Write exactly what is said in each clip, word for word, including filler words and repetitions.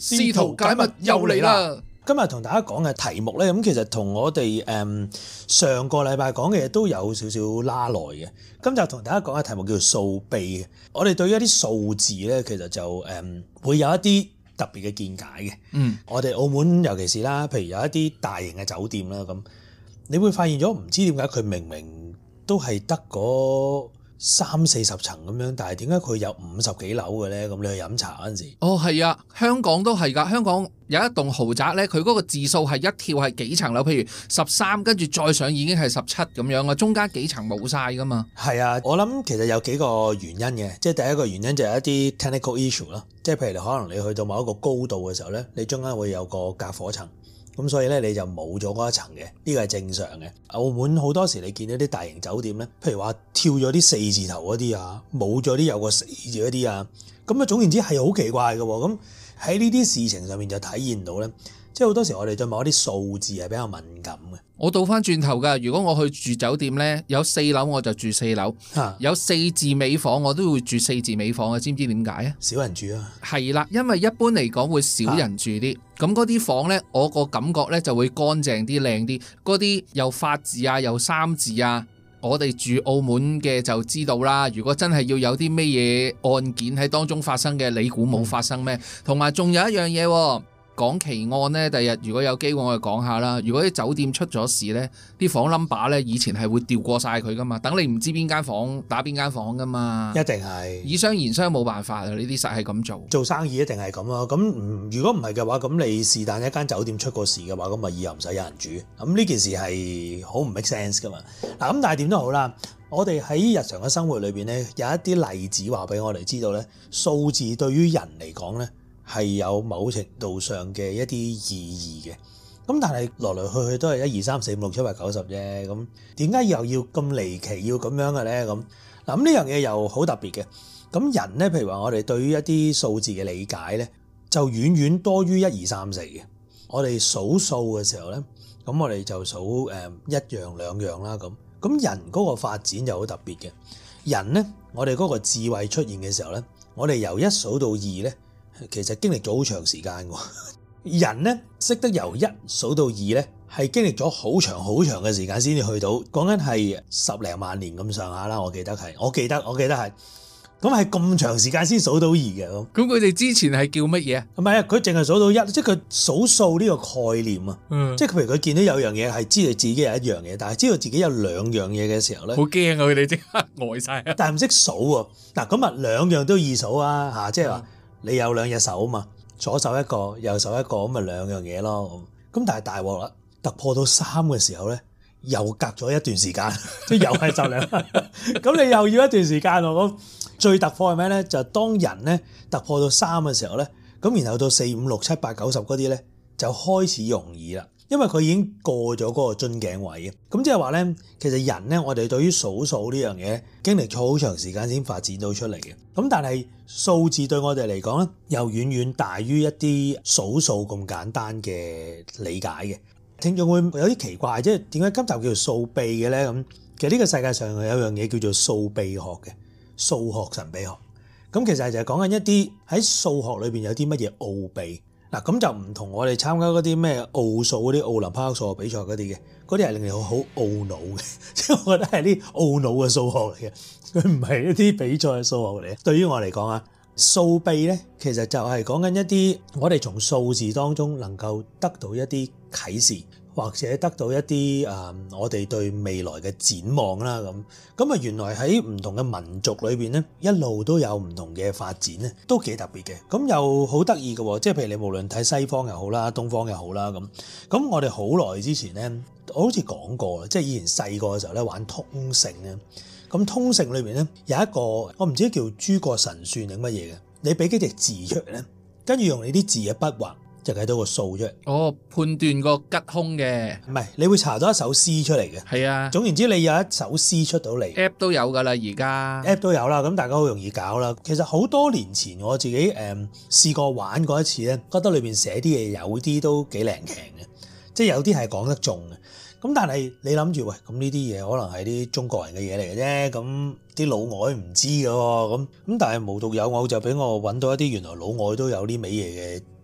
試圖解密又嚟啦！ 今日同大家講嘅題目呢，咁其實同我哋誒、嗯、上個禮拜講嘅嘢都有少少拉來嘅。今集同大家講嘅題目叫做數秘。我哋對於一啲數字呢，其實就誒、嗯、會有一啲特別嘅見解嘅。嗯，我哋澳門尤其是啦，譬如有一啲大型嘅酒店啦，咁你會發現咗唔知點解佢明明都係得嗰三四十層咁樣，但係點解佢有五十幾樓嘅咧？咁你去飲茶嗰陣時， 哦係啊，香港都係㗎。香港有一棟豪宅咧，佢嗰個字數係一跳係幾層樓，譬如十三，跟住再上已經係十七咁樣啊，中間幾層冇晒㗎嘛。 係啊，我諗其實有幾個原因嘅，即係第一個原因就係一啲 technical issue 啦，即係譬如你可能你去到某一個高度嘅時候咧，你中間會有個隔火層。咁所以咧你就冇咗嗰一層嘅，呢個係正常嘅。澳門好多時你見到啲大型酒店咧，譬如話跳咗啲四字頭嗰啲啊，冇咗啲有個四字嗰啲啊，咁啊總言之係好奇怪嘅喎。咁喺呢啲事情上面就體現到咧，即係好多時我哋對某一啲數字係比較敏感嘅。 我倒翻轉頭㗎，如果我去住酒店咧，有四樓我就住四樓，啊、有四字尾房我都會住四字尾房嘅，知唔知點解啊？ 少人住啊？係啦，因為一般嚟講會少人住啲，咁嗰啲房咧，我個感覺咧就會乾淨啲、靚啲，嗰啲又法字啊、又三字啊，我哋住澳門嘅就知道啦。如果真係要有啲咩嘢案件喺當中發生嘅，你估冇發生咩？同埋仲有一樣嘢喎。講奇案呢，第日如果有機會我哋講下啦。如果啲酒店出咗事呢，啲房 number 呢，以前係會調過晒佢噶嘛，等你唔知邊間房打邊間房噶嘛。 一定係以商言商冇辦法啊！呢啲實係咁做， 做生意一定係咁咯。咁如果唔係嘅話，咁你是但一間酒店出過事嘅話，咁咪以後唔使有人住。咁呢件事係好唔 make sense 噶嘛。嗱咁但係點都好啦，我哋喺日常嘅生活裏邊呢，有一啲例子話俾我哋知道呢，數字對於人嚟講呢，係有某程度上嘅一啲意義嘅，咁但係來來去去都係一二三四五六七八九十啫，咁點解又要咁離奇要咁樣嘅咧？咁嗱咁呢樣嘢又好特別嘅，咁人咧，譬如話我哋對於一啲數字嘅理解咧，就遠遠多於一二三四嘅。我哋數數嘅時候咧，咁我哋就數誒一樣兩樣啦，咁咁人嗰個發展就好特別嘅。人咧，我哋嗰個智慧出現嘅時候咧，我哋由一數到二咧。其實經歷咗好長時間喎，人咧識得由一數到二咧，係經歷咗好長好長嘅時間先至去到，講緊係十零萬年咁上下啦。我記得係，我記得我記得係，咁係咁長時間先數到二嘅。咁咁佢哋之前係叫乜嘢啊？ 唔係啊，佢淨係數到一，即係佢數數呢個概念啊。嗯，即係譬如佢見到有樣嘢係知道自己有一樣嘢，但係知道自己有兩樣嘢嘅時候咧， 好驚啊！佢哋即刻呆晒。 但係唔識數喎。嗱咁啊，兩樣都易數啊嚇，即係話。嗯你有兩隻手嘛，左手一個，右手一個，咁咪兩樣嘢咯。咁但係大鑊啦，突破到三嘅時候咧，又隔咗一段時間，即係又係就兩。咁你又要一段時間喎。咁最突破係咩咧？就係當人咧突破到三嘅時候咧，咁然後到四五六七八九十嗰啲咧，就開始容易啦。因為佢已經過咗嗰個樽頸位嘅，咁即係話咧，其實人咧，我哋對於數數呢樣嘢，經歷咗好長時間先發展到出嚟嘅。咁但係數字對我哋嚟講咧，又遠遠大於一啲數數咁簡單嘅理解嘅。聽眾會有啲奇怪，即係點解今集叫做數秘嘅咧？咁其實呢個世界上有樣嘢叫做數秘學嘅，數學神秘學。咁其實就係講緊一啲喺數學裏邊有啲乜嘢奧秘。嗱，咁就唔同我哋參加嗰啲咩奧數嗰啲奧林匹克數學比賽嗰啲嘅，嗰啲係令你好好懊惱嘅，即係我覺得係啲懊惱嘅數學嚟嘅，佢唔係一啲比賽嘅數學嚟嘅。對於我嚟講啊，數秘咧其實就係講緊一啲我哋從數字當中能夠得到一啲啟示，或者得到一啲誒、嗯、我哋對未來嘅展望啦。咁咁啊，原來喺唔同嘅民族裏邊咧，一路都有唔同嘅發展咧，都幾特別嘅。咁又好得意嘅喎，即係譬如你無論睇西方又好啦，東方又好啦，咁咁我哋好耐之前咧，我好似講過啦，即係以前細個嘅時候咧玩通勝咧，咁通勝裏邊咧有一個我唔知叫諸葛神算定乜嘢嘅，你俾幾隻字出嚟咧，跟住用你啲字嘅筆畫。就計到個數出嚟。 哦，判斷個吉凶嘅。 唔係，你會查到一首詩出嚟嘅。 係啊。 總言之，你有一首詩出到嚟。 App 都有㗎啦，而家。 App 都有啦，咁大家好容易搞啦。其實好多年前我自己誒、嗯、試過玩過一次咧，覺得裏邊寫啲嘢有啲都幾靈強嘅，即係有啲係講得中嘅。咁但係你諗住喂，咁呢啲嘢可能係啲中國人嘅嘢嚟嘅啫，咁啲老外唔知㗎喎，咁咁但係無獨有偶就俾我揾到一啲原來老外都有啲味嘢嘅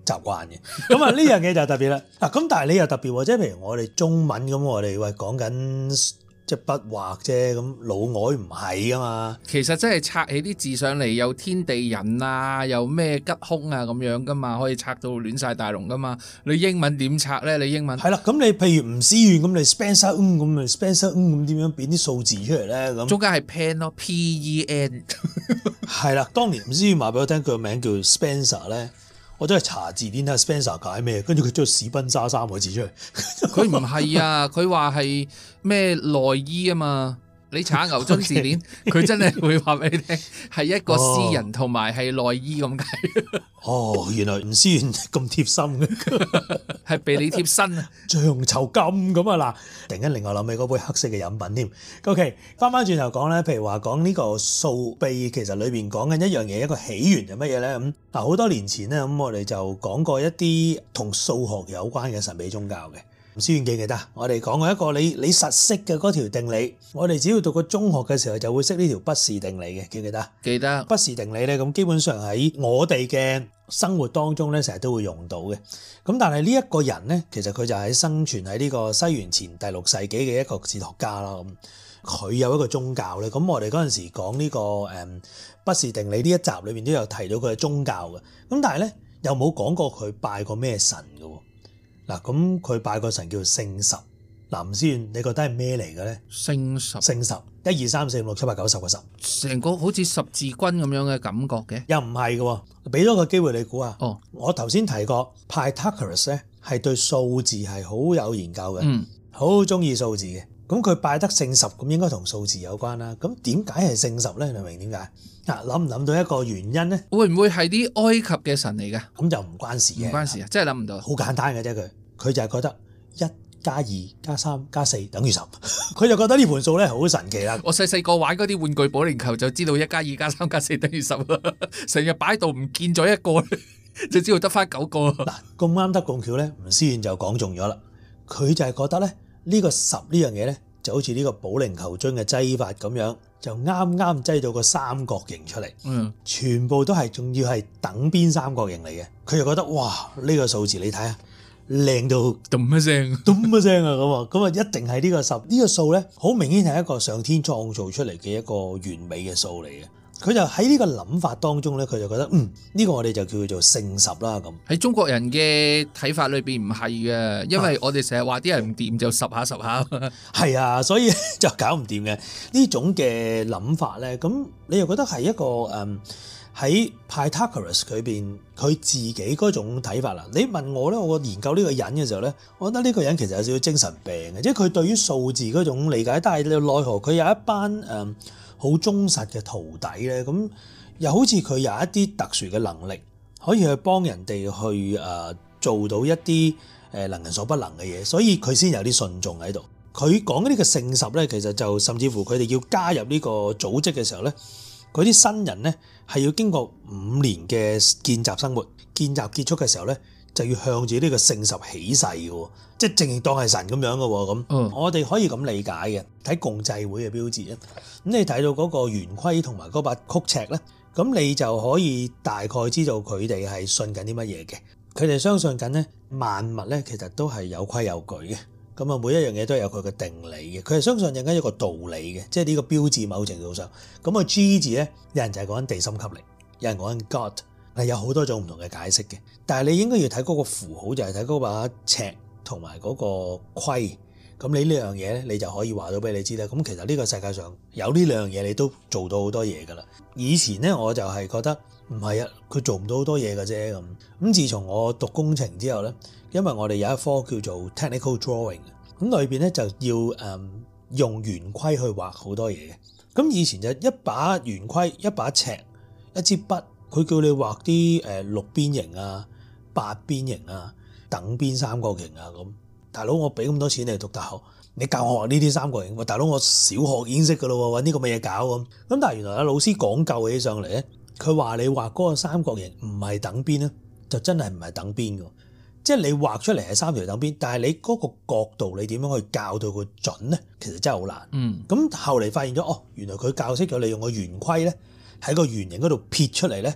習慣嘅。咁啊呢樣嘢就特別啦。嗱咁但係你又特別喎，即係譬如我哋中文咁，我哋喂講緊即係筆畫啫，咁老外唔係噶嘛。 其實真係拆起啲字上嚟，有天地人啊，有咩吉凶啊咁樣噶嘛，可以拆到亂晒大龍噶嘛。你英文點拆咧？你英文係啦，咁你譬如吳思遠咁，你 Spencer 咁咪 Spencer 咁點樣變啲數字出嚟咧？咁中間係 pen 咯 ，P E N。 係啦，當年吳思遠話俾我聽，佢個名叫 Spencer 咧。我真係查字典睇 Spencer 解咩，跟住佢將史賓莎三個字出嚟。 佢唔係啊，佢話係咩內衣啊嘛。你查牛津字典，佢 Okay. 真係會話俾你聽，係一個詩人同埋係內衣咁解。 哦，原來吳思遠咁貼心嘅， 係俾你貼身啊！ 象囚金咁啊嗱，突然間令我諗起嗰杯黑色嘅飲品添。OK， 翻翻轉頭講咧，譬如話講呢個數秘，其實裏邊講緊一樣嘢，一個起源係乜嘢咧？咁嗱，好多年前咧，咁我哋就講過一啲同數學有關嘅神秘宗教嘅。吳思遠記唔記得？我哋講過一個你你實識嘅嗰條定理，我哋只要讀過中學嘅時候就會識呢條不是定理嘅，記唔記得？ 記得。 不是定理咧，咁基本上喺我哋嘅生活當中咧，成日都會用到嘅。咁但係呢一個人咧，其實佢就係生存喺呢個西元前第六世紀嘅一個哲學家啦。咁佢有一個宗教咧，咁我哋嗰陣時講呢個誒不是定理呢一集裏面都有提到佢嘅宗教嘅。咁但係咧又冇講過佢拜過咩神嘅。嗱，咁佢拜個神叫聖十。嗱，吳思遠，你覺得係咩嚟嘅咧？ 聖十， 聖十，一二三四五六七八九十個十， 成個好似十字軍咁樣嘅感覺嘅。 又唔係嘅，俾咗個機會你估下。 哦， 我頭先提過 Pythagoras 咧，係對數字係好有研究嘅， 嗯， 好中意數字嘅。咁佢拜得聖十，咁應該同數字有關啦。咁點解係聖十咧？你明點解？嗱，諗唔諗到一個原因咧？ 會唔會係啲埃及嘅神嚟㗎？ 咁就唔關事嘅， 唔關事啊，真係諗唔到。 好簡單嘅啫，佢佢就係覺得一加二加三加四等於十，佢就覺得呢盤數咧好神奇啦。 我細細個玩嗰啲玩具保齡球就知道一加二加三加四等於十啦，成日擺到唔見咗一個就知道得翻九個。 嗱，咁啱得咁巧咧，吳思遠就講中咗啦。佢就係覺得咧呢個十呢樣嘢咧就好似呢個保齡球樽嘅擠法咁樣，就啱啱擠到個三角形出嚟。 嗯， 全部都係仲要係等邊三角形嚟嘅。佢就覺得哇，呢個數字你睇下靚到咚一聲， 咚一聲啊咁啊，咁啊一定係呢個十呢個數咧，好明顯係一個上天創造出嚟嘅一個完美嘅數嚟嘅。佢就喺呢個諗法當中咧，佢就覺得嗯呢個我哋就叫佢做聖十啦咁。 喺中國人嘅睇法裏邊唔係嘅，因為我哋成日話啲人唔掂就十下十下。 係啊，所以就搞唔掂嘅呢種嘅諗法咧。咁你又覺得係一個誒喺 Pythagoras 佢邊佢自己嗰種睇法啦？你問我咧，我研究呢個人嘅時候咧，我覺得呢個人其實有少少精神病嘅，即係佢對於數字嗰種理解，但係奈何佢有一班誒好忠實嘅徒弟咧，咁又好似佢有一啲特殊嘅能力，可以去幫人哋去誒做到一啲誒能人所不能嘅嘢，所以佢先有啲信眾喺度。佢講嘅呢個聖十咧，其實就甚至乎佢哋要加入呢個組織嘅時候咧，嗰啲新人咧係要經過五年嘅見習生活，見習結束嘅時候咧就要向住呢個聖十起誓嘅，即係正正當係神咁樣嘅咁。 嗯， 我哋可以咁理解嘅，睇共濟會嘅標誌咧，咁你睇到嗰個圓規同埋嗰把曲尺咧，咁你就可以大概知道佢哋係信緊啲乜嘢嘅。佢哋相信緊咧萬物咧其實都係有規有矩嘅。咁啊，每一樣嘢都有佢嘅定理嘅，佢係相信有緊一個道理嘅，即係呢個標誌某程度上。咁啊 G 字咧，有人就係講緊地心吸力，有人講緊 God，係有好多種唔同嘅解釋嘅。但係你應該要睇嗰個符號，就係睇嗰把尺同埋嗰個規。咁你呢樣嘢咧，你就可以話到俾你知啦。咁其實呢個世界上有呢兩樣嘢，你都做到好多嘢噶啦。以前咧，我就係覺得唔係啊，佢做唔到好多嘢嘅啫咁。咁自從我讀工程之後咧，因為我哋有一科叫做 technical drawing，咁裏邊咧就要誒用圓規去畫好多嘢嘅。咁以前就一把圓規、一把尺、一支筆，佢叫你畫啲誒六邊形啊、八邊形啊、等邊三角形啊咁。大佬，我俾咁多錢你讀大學，你教我畫呢啲三角形，喂，大佬，我小學已經識噶咯，搵呢個乜嘢搞咁。咁但係原來阿老師講究起上嚟咧，佢話你畫嗰個三角形唔係等邊咧，就真係唔係等邊噶。即係你畫出嚟係三條等邊，但係你嗰個角度你點樣去校到佢準咧？其實真係好難。嗯。咁後嚟發現咗，哦，原來佢教識咗你用個圓規咧，喺個圓形嗰度撇出嚟咧，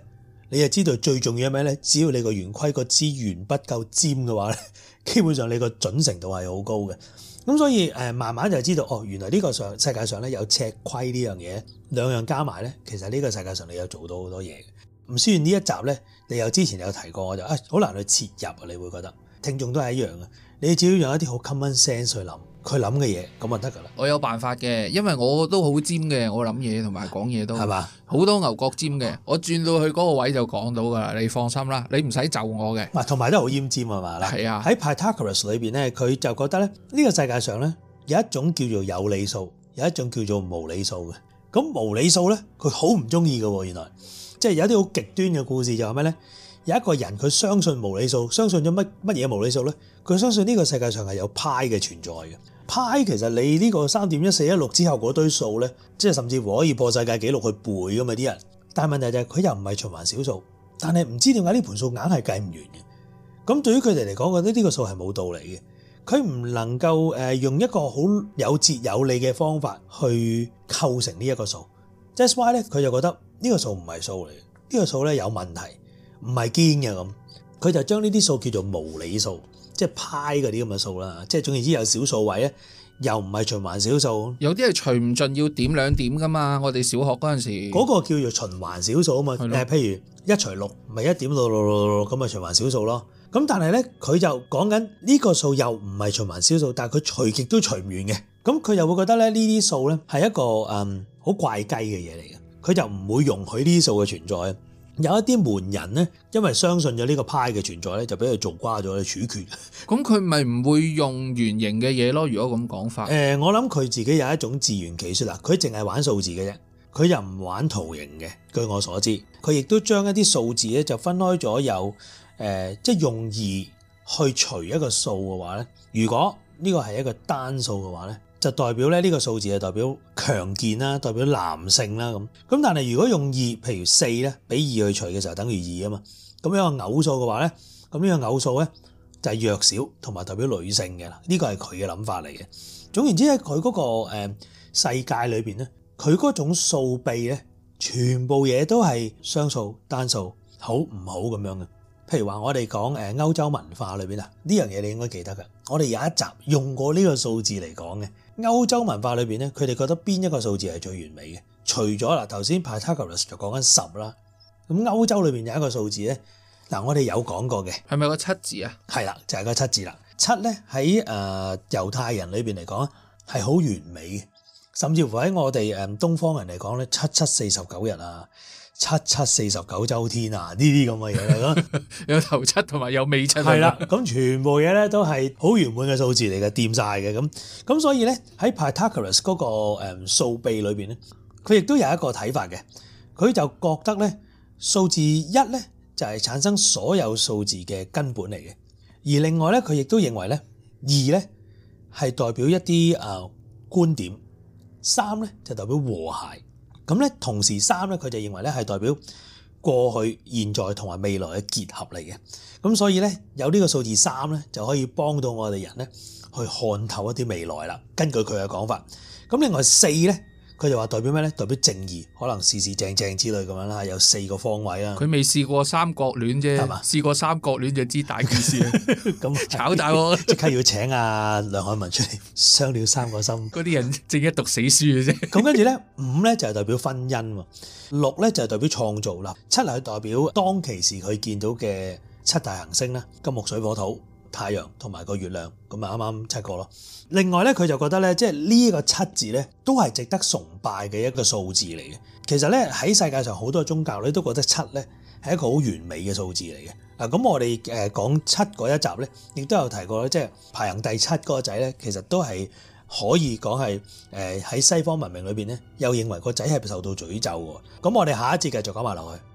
你就知道最重要係咩咧？只要你個圓規個支圓筆夠尖嘅話咧，基本上你個準程度係好高嘅。咁所以誒，慢慢就知道哦，原來呢個上世界上咧有尺規呢樣嘢，兩樣加埋咧，其實呢個世界上你有做到好多嘢嘅。唔雖然呢一集咧，你有之前有提過，我就啊好難去切入啊，你會覺得聽眾都係一樣嘅，你只要用一啲好 common sense 去諗。佢諗嘅嘢咁就得㗎啦。 我有辦法嘅，因為我都好尖嘅，我諗嘢同埋講嘢都係嘛， 好多牛角尖嘅。我轉到去嗰個位就講到㗎啦，你放心啦，你唔使就我嘅。 嗱，同埋都好奄尖啊嘛。 係啊， 喺 Pythagoras 裏邊咧，佢就覺得咧呢個世界上咧有一種叫做有理數，有一種叫做無理數嘅。咁無理數咧，佢好唔中意嘅喎。原來即係有啲好極端嘅故事就係咩咧？有一個人佢相信無理數，相信咗乜乜嘢無理數咧？佢相信呢個世界上係有派嘅存在嘅。派其實你呢個三點一四一六之後嗰堆數咧，即係甚至乎可以破世界紀錄去背噶嘛啲人。但係問題就係佢又唔係循環小數，但係唔知點解呢盤數硬係計唔完嘅。咁對於佢哋嚟講，覺得呢個數係冇道理嘅。佢唔能夠誒用一個好有節有理嘅方法去構成呢一個數。That's why 咧，佢就覺得呢個數唔係數嚟嘅，呢個數咧有問題，唔係堅嘅咁。佢就將呢啲數叫做無理數。即係派嗰啲咁嘅數啦，即係總言之有小數位咧，又唔係循環小數。有啲係除唔盡要點兩點噶嘛，我哋小學嗰陣時嗰個叫做循環小數啊嘛。誒，譬如一除六，咪一點六六六六六咁咪循環小數咯。咁但係咧，佢就講緊呢個數又唔係循環小數，但係佢除極都除唔完嘅。咁佢又會覺得咧呢啲數咧係一個嗯好怪雞嘅嘢嚟嘅，佢就唔會容許呢啲數嘅存在。有一啲門人咧，因為相信咗呢個派嘅存在咧，就俾佢做瓜咗，去處決。 咁佢咪唔會用圓形嘅嘢咯？如果咁講法， 誒，我諗佢自己有一種自圓其說啦。佢淨係玩數字嘅啫，佢又唔玩圖形嘅。據我所知，佢亦都將一啲數字咧就分開咗有誒，即係用二去除一個數嘅話咧，如果呢個係一個單數嘅話咧，就代表咧呢個數字係代表強健啦，代表男性啦咁。咁但係如果用二，譬如四咧，俾二去除嘅時候等於二啊嘛。咁樣個偶數嘅話咧，咁呢個偶數咧就係弱小同埋代表女性嘅啦。呢個係佢嘅諗法嚟嘅。總言之喺佢嗰個誒世界裏邊咧，佢嗰種數秘咧，全部嘢都係雙數、單數，好唔好咁樣嘅。譬如話我哋講誒歐洲文化裏邊啊，呢樣嘢你應該記得㗎。我哋有一集用過呢個數字嚟講嘅。歐洲文化裏邊咧，佢哋覺得邊一個數字係最完美嘅？除咗嗱頭先 Pythagoras 就講緊十啦，咁歐洲裏邊有一個數字咧，嗱我哋有講過嘅， 係咪個七字啊？ 係啦，就係個七字啦。七咧喺誒猶太人裏邊嚟講係好完美嘅，甚至乎喺我哋誒東方人嚟講咧，七七四十九日啊，七七四十九週天啊，呢啲咁嘅嘢嚟咯， 有頭七同埋有尾七。 係啦，咁全部嘢咧都係好圓滿嘅數字嚟嘅，掂晒嘅咁。咁所以咧喺 Pythagoras 嗰個誒數秘裏邊咧，佢亦都有一個睇法嘅。佢就覺得咧數字一咧就係產生所有數字嘅根本嚟嘅，而另外咧佢亦都認為咧二咧係代表一啲誒觀點，三咧就代表和諧。咁咧，同時三咧，佢就認為咧係代表過去、現在同埋未來嘅結合嚟嘅。咁所以咧，有呢個數字三咧，就可以幫到我哋人咧去看透一啲未來啦。根據佢嘅講法，咁另外四咧，佢就話代表咩咧？代表正義，可能事事正正之類咁樣啦。有四個方位啦。 佢未試過三角戀啫，係嘛？試過三角戀就知大件事啦。咁炒大鑊， 即刻要請阿梁漢文出嚟傷了三個心。 嗰啲人正一讀死書嘅啫。 咁跟住咧，五咧就係代表婚姻喎，六咧就係代表創造啦，七係代表當其時佢見到嘅七大行星啦，金木水火土、太陽同埋個月亮，咁啊啱啱七個咯。另外咧，佢就覺得咧，即係呢一個七字咧，都係值得崇拜嘅一個數字嚟嘅。其實咧喺世界上好多宗教咧都覺得七咧係一個好完美嘅數字嚟嘅。嗱，咁我哋誒講七嗰一集咧，亦都有提過咧，即係排行第七嗰個仔咧，其實都係可以講係誒喺西方文明裏邊咧，又認為個仔係受到詛咒喎。咁我哋下一節繼續講埋落去。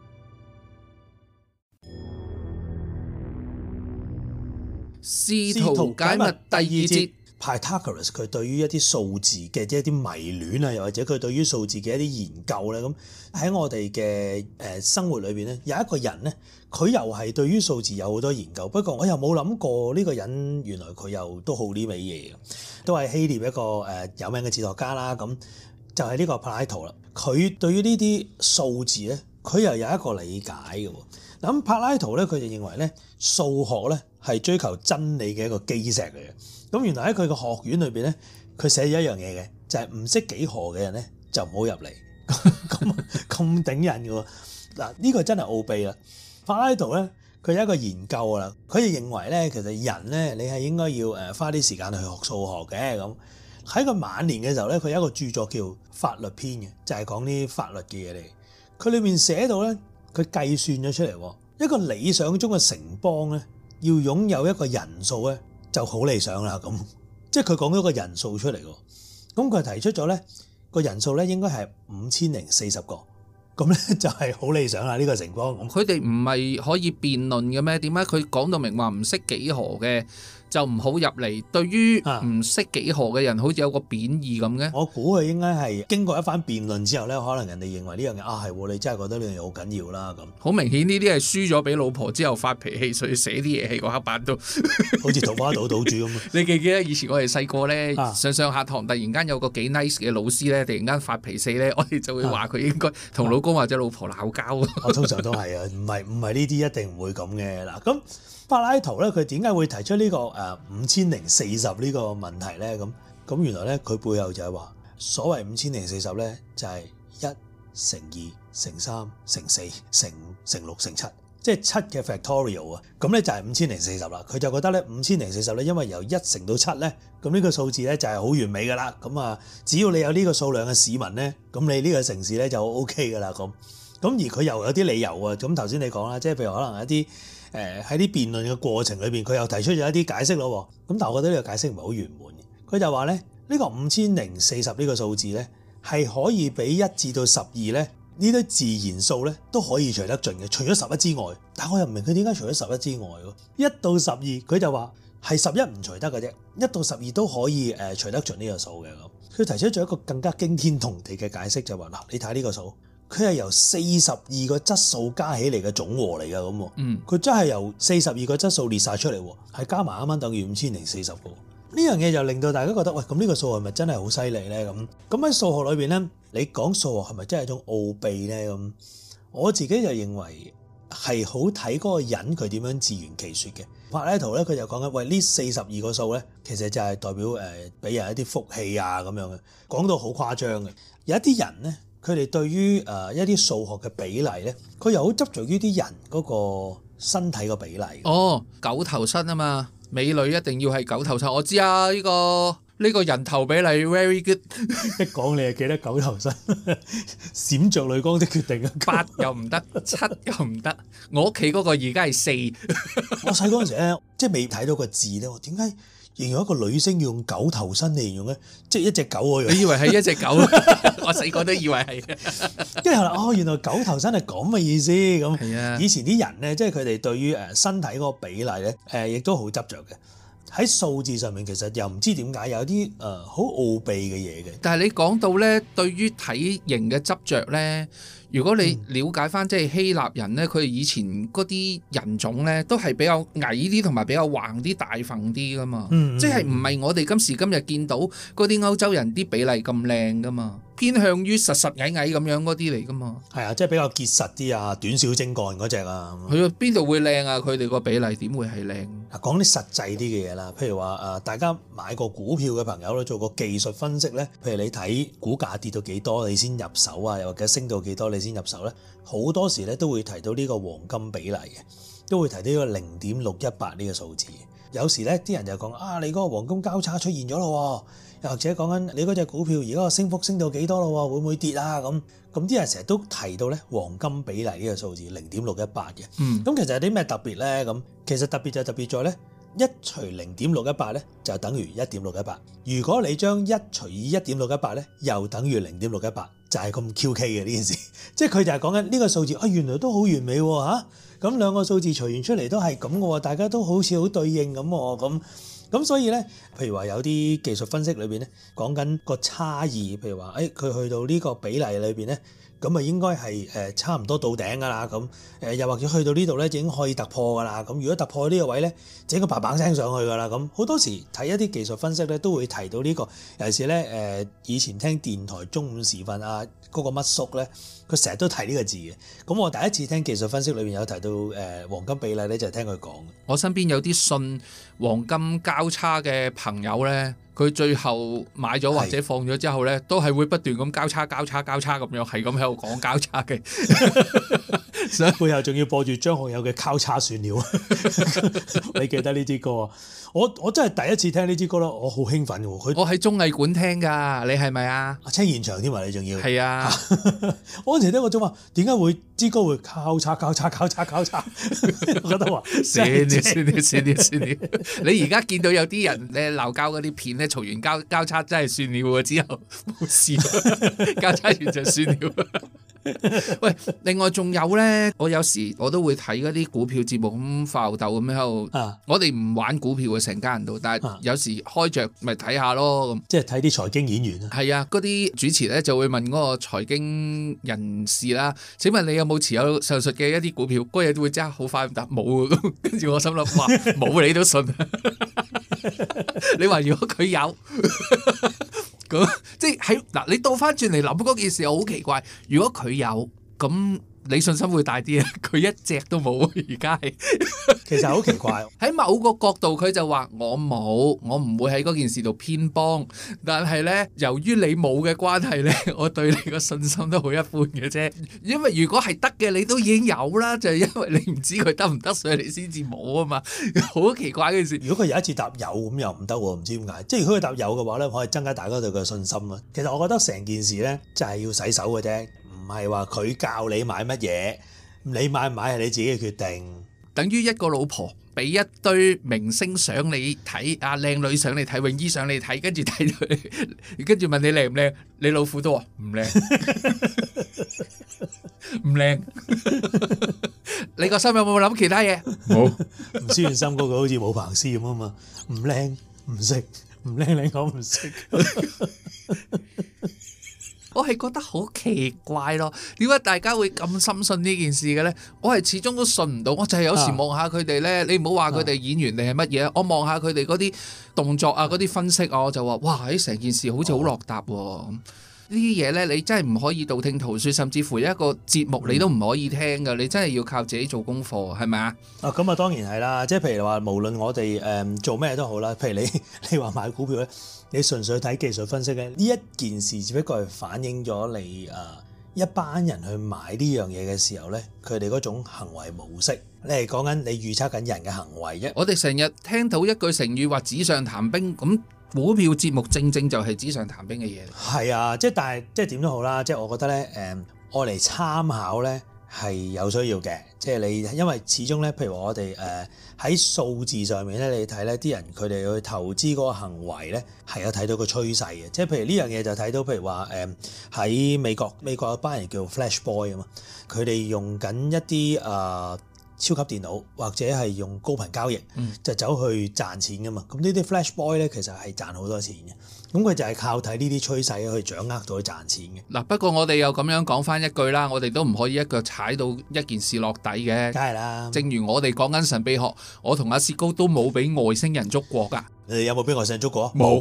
試圖解密第二節。 Pythagoras 佢對於一啲數字嘅一啲迷戀啊，又或者佢對於數字嘅一啲研究咧，咁喺我哋嘅誒生活裏邊咧，有一個人咧，佢又係對於數字有好多研究。不過我又冇諗過呢個人原來佢又都好呢味嘢嘅，都係希臘一個誒有名嘅哲學家啦。咁就係呢個柏拉圖啦。佢對於呢啲數字咧， 佢又有一個理解嘅喎。嗱咁柏拉圖咧，佢就認為咧數學咧係追求真理嘅一個基石嚟嘅。咁原來喺佢個學院裏邊咧，佢寫咗一樣嘢嘅，就係唔識幾何嘅人咧就唔好入嚟。咁咁頂人嘅喎。嗱呢個真係奧秘啦。柏拉圖咧，佢有一個研究啊啦，佢就認為咧，其實人咧你係應該要誒花啲時間去學數學嘅。咁喺佢晚年嘅時候咧，佢有一個著作叫《法律篇》嘅，就係講啲法律嘅嘢嚟。佢裏面寫到咧，佢計算咗出嚟，一個理想中嘅城邦咧，要擁有一個人數咧就好理想啦。咁即係佢講咗個人數出嚟喎。咁佢提出咗咧個人數咧應該係五千零四十個。咁咧就係好理想啦，呢個城邦。 佢哋唔係可以辯論嘅咩？點解佢講到明話唔識幾何嘅就唔好入嚟？對於唔識幾何嘅人，好似有個貶義咁嘅。 我估佢應該係經過一番辯論之後咧，可能人哋認為呢樣嘢啊係，你真係覺得呢樣嘢好緊要啦咁。 好明顯呢啲係輸咗俾老婆之後發脾氣，所以寫啲嘢喺個黑板度， 好似桃花島島主咁。 你記唔記得以前我哋細個咧上上下堂，突然間有個幾 nice 嘅老師咧，突然間發脾氣咧，我哋就會話佢應該同老公或者老婆鬧交。 我通常都係啊，唔係唔係呢啲一定唔會咁嘅嗱。咁柏拉圖咧，佢點解會提出呢個誒五千零四十呢個問題咧？咁咁原來咧，佢背後就係話所謂五千零四十咧，就係一乘二乘三乘四乘五乘六乘七，即係七嘅 factorial 啊。咁咧就係五千零四十啦。佢就覺得咧五千零四十咧，因為由一乘到七咧，咁呢個數字咧就係好完美噶啦。咁啊，只要你有呢個數量嘅市民咧，咁你呢個城市咧就 OK 噶啦。咁咁而佢又有啲理由啊。咁頭先你講啦，即係譬如可能一啲誒喺啲辯論嘅過程裏邊，佢又提出咗一啲解釋咯。咁但係我覺得呢個解釋唔係好圓滿嘅。佢就話咧呢個五千零四十呢個數字咧係可以俾一至到十二咧呢啲自然數咧都可以除得盡嘅，除咗十一之外。但係我又唔明佢點解除咗十一之外喎？一到十二佢就話係十一唔除得嘅啫，一到十二都可以誒除得盡呢個數嘅。咁佢提出咗一個更加驚天動地嘅解釋，就話嗱，你睇呢個數。佢係由四十二個質數加起嚟嘅總和嚟㗎，咁嗯，佢真係由四十二個質數列晒出嚟，係加埋啱啱等於五千零四十個。呢樣嘢就令到大家覺得，喂，咁呢個數係咪真係好犀利咧？咁咁喺數學裏邊咧，你講數學係咪真係一種奧秘咧？咁我自己就認為係好睇嗰個人佢點樣自圓其說嘅。柏拉圖咧，佢就講緊，喂，呢四十二個數咧，其實就係代表誒俾人一啲福氣啊咁樣嘅，講到好誇張嘅。有一啲人咧。佢哋對於誒一啲數學嘅比例咧，佢又好執着於啲人嗰個身體個比例。哦， 九頭身啊嘛，美女一定要係九頭身。我知啊，呢個呢個人頭比例 very good。 一講你係記得九頭身，閃着淚光的決定啊！ 八又唔得，七又唔得。我屋企嗰個而家係四。 我細嗰陣時咧，即係未睇到個字咧，我點解形容一個女星要用九頭身嚟形容咧？即係一隻狗嗰樣。你以為係一隻狗？我細個都以為係。跟住後來哦，原來九頭身係咁嘅意思咁。係啊。以前啲人咧，即係佢哋對於誒身體嗰個比例咧，誒亦都好執着嘅。喺數字上面，其實又唔知點解有啲誒好奧秘嘅嘢嘅。但係你講到咧，對於體型嘅執着咧。如果你了解翻即係希臘人咧，佢哋以前嗰啲人種咧都係比較矮啲同埋比較橫啲大份啲噶嘛，嗯嗯、即係唔係我哋今時今日見到嗰啲歐洲人啲比例咁靚噶嘛，偏向於實實矮矮咁樣嗰啲嚟噶嘛。係啊，即係比較結實啲啊，短小精幹嗰隻啊。佢邊度會靚啊？佢哋個比例點會係靚？啊，講啲實際啲嘅嘢啦，譬如話誒，大家買過股票嘅朋友咧，做個技術分析咧，譬如你睇股價跌到幾多，你先入手啊，又或者升到幾多，你先入手咧，好多時咧都會提到呢個黃金比例嘅，都會提到呢個零點六一八呢個數字。有時咧啲人就講啊，你嗰個黃金交叉出現咗咯，又或者講緊你嗰隻股票而家個升幅升到幾多咯，會唔會跌啊？咁咁啲人成日都提到咧黃金比例呢個數字零點六一八嘅。嗯，咁其實有啲咩特別咧？咁其實特別就特別在咧，一除零點六一八咧就等於一點六一八。如果你將一除以一點六一八咧，又等於零點六一八。就係咁 Q K 嘅呢件事，即係佢就係講緊呢個數字啊，原來都好完美喎嚇！咁兩個數字除完出嚟都係咁嘅喎，大家都好似好對應咁喎，咁咁所以咧，譬如話有啲技術分析裏邊咧講緊個差異，譬如話誒佢去到呢個比例裏邊咧， 咁啊應該係誒差唔多到頂㗎啦。咁誒又或者去到呢度咧，就已經可以突破㗎啦。咁如果突破呢個位咧，整個砰砰聲上去㗎啦。咁好多時睇一啲技術分析咧，都會提到呢個，尤其是咧誒以前聽電台中午時分啊嗰個乜叔咧，佢成日都提呢個字嘅。咁我第一次聽技術分析裏邊有提到誒黃金比例咧，就係聽佢講。 我身邊有啲信黃金交叉嘅朋友咧，佢最後買咗或者放咗之後咧，都係會不斷咁交叉、交叉、交叉咁樣，係咁喺度講交叉嘅。 所以背後仲要播住張學友嘅交叉算了。你記得呢支歌啊？我我真係第一次聽呢支歌咯，我好興奮嘅。佢我喺綜藝館聽㗎，你係咪啊？ 聽現場添嘛？你仲要係啊！ 我嗰陣聽我仲話點解會支歌會交叉、交叉、交叉、交叉？我覺得話算了算了算了算了。你而家見到有啲人咧鬧交嗰啲片咧，嘈完交交叉真係算了喎，之後冇事，交叉完就算了。喂，另外仲有咧，我有時我都會睇嗰啲股票節目咁發吽竇咁喺度。 啊、 我哋唔玩股票嘅成家人都，但係有時開着咪睇下咯咁。 即係睇啲財經演員啊。 係啊，嗰啲主持咧就會問嗰個財經人士啦，請問你有冇持有上述嘅一啲股票？嗰嘢都會即刻好快咁答冇。跟住我心諗，哇，冇你都信。你話如果佢有？咁即係喺嗱，你倒翻轉嚟諗嗰件事，好奇怪。如果佢有，咁你信心會大啲啊？佢一隻都冇，而家係其實好奇怪。 喺某個角度，佢就話我冇，我唔會喺嗰件事度偏幫。但係咧，由於你冇嘅關係咧，我對你個信心都好一般嘅啫。因為如果係得嘅，你都已經有啦，就係因為你唔知佢得唔得，所以你先至冇啊嘛。好奇怪嘅件事。 如果佢有一次答有咁又唔得喎，唔知點解。即係如果佢答有嘅話咧，可以增加大家對佢嘅信心啊。其實我覺得成件事咧，就係要洗手嘅啫。唔係話佢教你買乜嘢，你買唔買係你自己嘅決定。 等於一個老婆俾一堆明星相你睇，啊靚女相你睇，泳衣相你睇，跟住睇到你，跟住問你靚唔靚，你老虎都話唔靚，唔靚。你個心有冇諗其他嘢？冇。 吳思遠心嗰個好似冇彭斯咁啊嘛，唔靚唔識，唔靚你講唔識。 我係覺得好奇怪咯，點解大家會咁深信呢件事嘅咧？我係始終都信唔到，我就係有時望下佢哋咧，你唔好話佢哋演員定係乜嘢，我望下佢哋嗰啲動作啊、嗰啲分析啊，我就話哇！喺成件事好似好落搭喎。呢啲嘢咧，你真係唔可以道聽途說，甚至乎一個節目你都唔可以聽噶，你真係要靠自己做功課，係咪啊？ 啊，咁啊當然係啦，即係譬如話，無論我哋誒做咩都好啦，譬如你你話買股票咧，你純粹睇技術分析咧，呢一件事只不過係反映咗你誒一班人去買呢樣嘢嘅時候咧，佢哋嗰種行為模式，你係講緊你預測緊人嘅行為啫。我哋成日聽到一句成語話紙上談兵咁。股票節目正正就係紙上談兵嘅嘢。係啊，即係但係即係點都好啦，即係我覺得咧，誒愛嚟參考咧係有需要嘅。即係你因為始終咧，譬如我哋誒喺數字上面咧，你睇咧啲人佢哋去投資嗰個行為咧係有睇到個趨勢嘅。即係譬如呢樣嘢就睇到，譬如話誒喺美國美國有班人叫 Flash Boy 啊嘛，佢哋用緊一啲誒。呃超級電腦或者係用高頻交易，嗯、就走去賺錢噶嘛。咁呢啲 Flash Boy 咧，其實係賺好多錢嘅。咁佢就係靠睇呢啲趨勢去掌握到去賺錢嘅。嗱， 不過我哋又咁樣講翻一句啦，我哋都唔可以一腳踩到一件事落底嘅。 梗係啦。 正如我哋講緊神秘學，我同阿薛高都冇俾外星人捉過㗎。 你哋有冇俾外星人捉過？ 冇。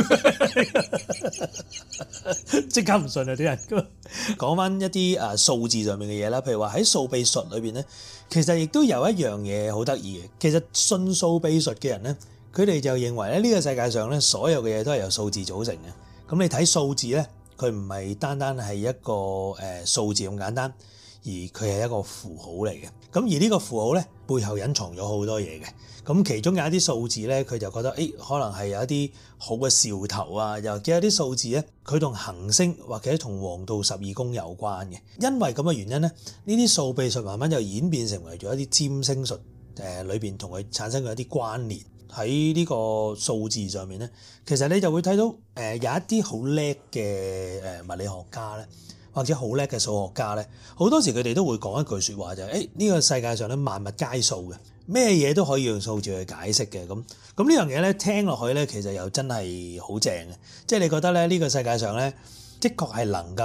即刻唔信啊！啲人講翻一啲誒數字上面嘅嘢啦，譬如話喺數秘術裏邊咧，其實亦都有一樣嘢好得意嘅。其實信數秘術嘅人咧，佢哋就認為咧呢個世界上咧所有嘅嘢都係由數字組成嘅。咁你睇數字咧，佢唔係單單係一個誒數字咁簡單，而佢係一個符號嚟嘅。咁而呢個符號咧背後隱藏咗好多嘢嘅。咁其中有一啲數字咧，佢就覺得誒、欸，可能係有一啲好嘅兆頭啊，又或者有啲數字咧，佢同行星或者同黃道十二宮有關嘅。因為咁嘅原因咧，呢啲數秘術慢慢就演變成為咗一啲占星術誒裏邊同佢產生嘅一啲關聯。喺呢個數字上面咧，其實你就會睇到誒有一啲好叻嘅誒物理學家咧，或者好叻嘅數學家咧，好多時佢哋都會講一句説話就係誒呢個世界上咧萬物皆數嘅。咩嘢都可以用數字去解釋嘅，咁咁呢樣嘢咧聽落去咧，其實又真係好正嘅。即係你覺得咧呢個世界上咧，的確係能夠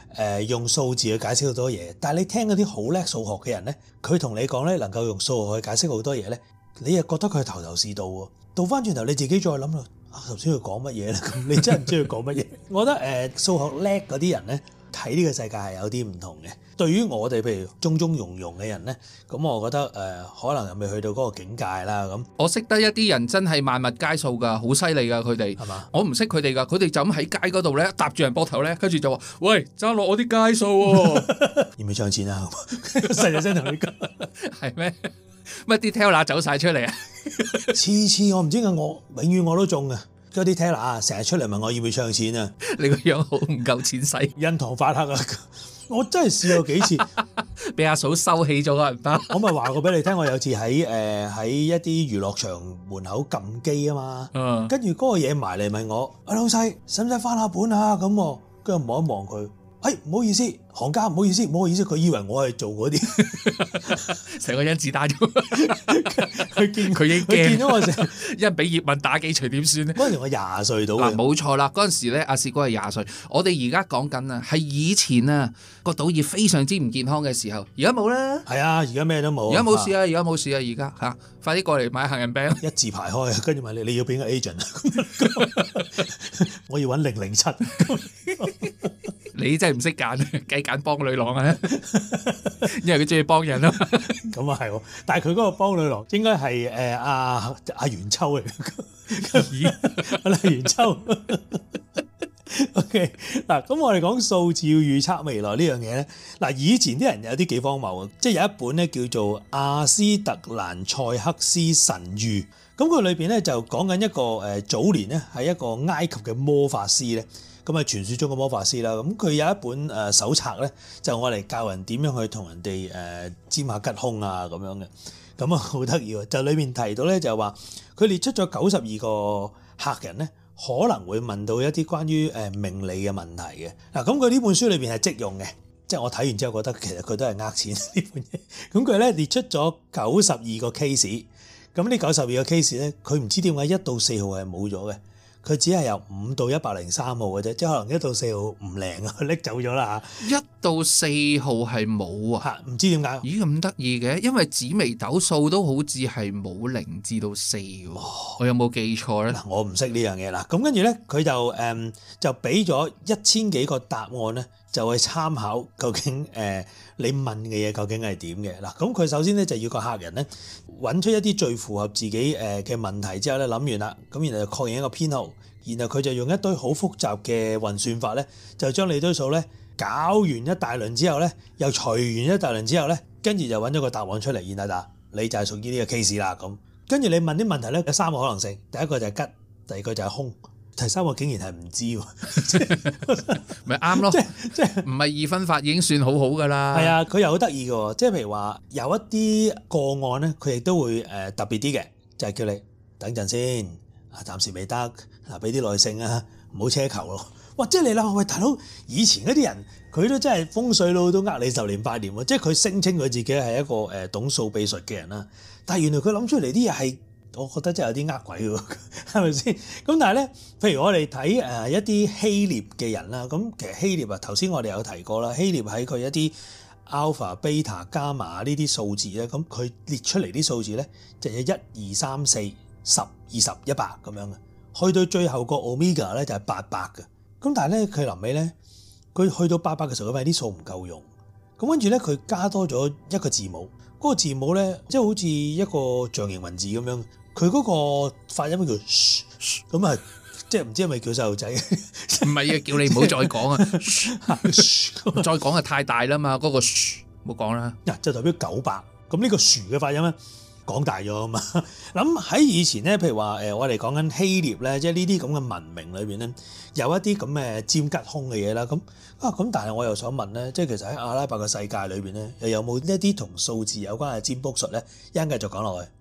誒用數字去解釋好多嘢，但係你聽嗰啲好叻數學嘅人咧，佢同你講咧能夠用數學去解釋好多嘢咧，你又覺得佢頭頭是道喎。倒翻轉頭你自己再諗啦，啊頭先佢講乜嘢咧？咁你真係唔知佢講乜嘢。我覺得誒數學叻嗰啲人咧，睇呢個世界係有啲唔同嘅。對於我哋譬如中中庸庸嘅人咧，咁我覺得誒、呃、可能又未去到嗰個境界啦。咁我識得一啲人真係萬物皆數㗎，好犀利㗎佢哋。係嘛？我唔識佢哋㗎，佢哋就咁喺街嗰度咧，搭住人膊頭咧，跟住就話：喂，揸落我啲街數喎！ 要唔要唱錢啊？細細聲同你講， 係咩？乜啲 teller 走晒出嚟啊？ 次次我唔知點解我永遠我都中嘅。嗰啲 teller 啊，成日出嚟問我要唔要唱錢啊？ 你個樣好唔夠錢使， 印堂發黑啊！我真係試過幾次， 俾阿嫂收起咗個銀包。 我咪話過俾你聽，我有次喺誒喺一啲娛樂場門口撳機啊嘛， 嗯， 跟住嗰個嘢埋嚟問我：阿老細，使唔使翻下本啊？咁，跟住望一望佢。哎，唔好意思，行家唔好意思，唔好意思，佢以為我係做嗰啲， 成個甄子丹咁。 佢見佢已經佢見到我成， 一俾葉問打幾錘點算咧？ 嗰陣時我廿歲到嗱，冇錯啦，嗰陣時咧，阿薛哥係廿歲。我哋而家講緊啊，係以前啊個賭業非常之唔健康嘅時候，而家冇啦。 係啊，而家咩都冇。 而家冇事啊，而家冇事啊，而家嚇，快啲過嚟買杏仁餅。 一字排開，跟住問你你要邊個 agent 啊？我要揾零零七。 你真係唔識揀，梗係揀幫女郎啊！因為佢中意幫人啊。 咁啊係喎，但係佢嗰個幫女郎應該係誒阿阿元秋嚟嘅。咦？阿元秋。OK 嗱，咁我哋講數字要預測未來呢樣嘢咧。嗱，以前啲人有啲幾荒謬嘅，即係有一本咧叫做《阿斯特蘭塞克斯神諭》，咁佢裏邊咧就講緊一個誒早年咧係一個埃及嘅魔法師咧。咁啊，傳説中嘅魔法師啦，咁佢有一本誒手冊咧，就我嚟教人點樣去同人哋誒占下吉凶啊咁樣嘅，咁啊好得意喎！就裏面提到咧，就話佢列出咗九十二個客人咧，可能會問到一啲關於誒命理嘅問題嘅。嗱，咁佢呢本書裏邊係即用嘅，即係我睇完之後覺得其實佢都係呃錢呢本嘢。咁佢咧列出咗九十二個 case，咁呢九十二個 case 咧，佢唔知點解一到四號係冇咗嘅。佢只係由五到一百零三號嘅啫，即係可能一到四號唔靈啊，拎走咗啦嚇。一到四號係冇啊， 嚇唔知點解？ 咦咁得意嘅，因為紫微斗數都好似係冇零至到四喎，哦、我有冇記錯咧？ 嗱，我唔識呢樣嘢啦。咁跟住咧，佢就誒、嗯、就俾咗一千幾個答案咧，就去參考究竟誒、呃、你問嘅嘢究竟係點嘅嗱。咁佢首先咧就要個客人咧揾出一啲最符合自己誒嘅問題之後咧，諗完啦，咁然後就確認一個編號。然後佢就用一堆好複雜嘅運算法咧，就將你堆數咧搞完一大輪之後咧，又除完一大輪之後咧，跟住就揾咗個答案出嚟，然後答你就係屬於呢個 case 啦咁。跟住你問啲問題咧，有三個可能性，第一個就係吉，第二個就係兇，第三個竟然係唔知喎， 咪啱咯， 即即係唔係二分法已經算好好噶啦。 係啊，佢又好得意嘅喎，即係譬如話有一啲個案咧，佢亦都會誒特別啲嘅，就係叫你等陣先，啊暫時未得。嗱，俾啲耐性啊，唔好奢求咯。哇！即係你諗，喂大佬，以前嗰啲人佢都真係風水佬都呃你十年八年喎。即係佢聲稱佢自己係一個誒懂數秘術嘅人啦，但係原來佢諗出嚟啲嘢係，我覺得真係有啲呃鬼喎，係咪先？咁但係咧，譬如我哋睇誒一啲希臘嘅人啦，咁其實希臘啊，頭先我哋有提過啦，希臘喺佢一啲 alpha、beta、gamma 呢啲數字咧，咁佢列出嚟啲數字咧就係一二三四十二十一百咁樣嘅。去到最後個 omega 咧就係八百嘅，咁但係咧佢臨尾咧，佢去到八百嘅時候，佢發現啲數唔夠用，咁跟住咧佢加多咗一個字母，嗰、嗰個字母咧即係好似一個象形文字咁樣，佢嗰個發音叫噓噓，咁啊即係唔知係咪叫細路仔？ 唔係啊，叫你唔好再講啊，再講啊太大啦嘛，嗰、嗰個噓，唔好講啦。 嗱就代表九百，咁呢個噓嘅發音咧。講大咗啊嘛！諗喺以前咧，譬如話誒，我哋講緊希臘咧，即係呢啲咁嘅文明裏邊咧，有一啲咁嘅占吉兇嘅嘢啦。咁啊咁，但係我又想問咧，即係其實喺阿拉伯嘅世界裏邊咧，又有冇一啲同數字有關嘅占卜術咧？一陣繼續講落去。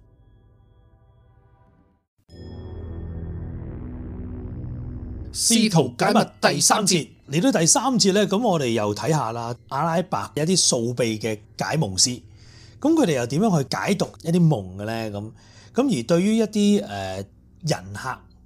試圖解密第三節，嚟到第三節咧，咁我哋又睇下啦，阿拉伯有一啲數秘嘅解夢師。咁佢哋又點樣去解讀一啲夢嘅咧？咁咁而對於一啲誒人客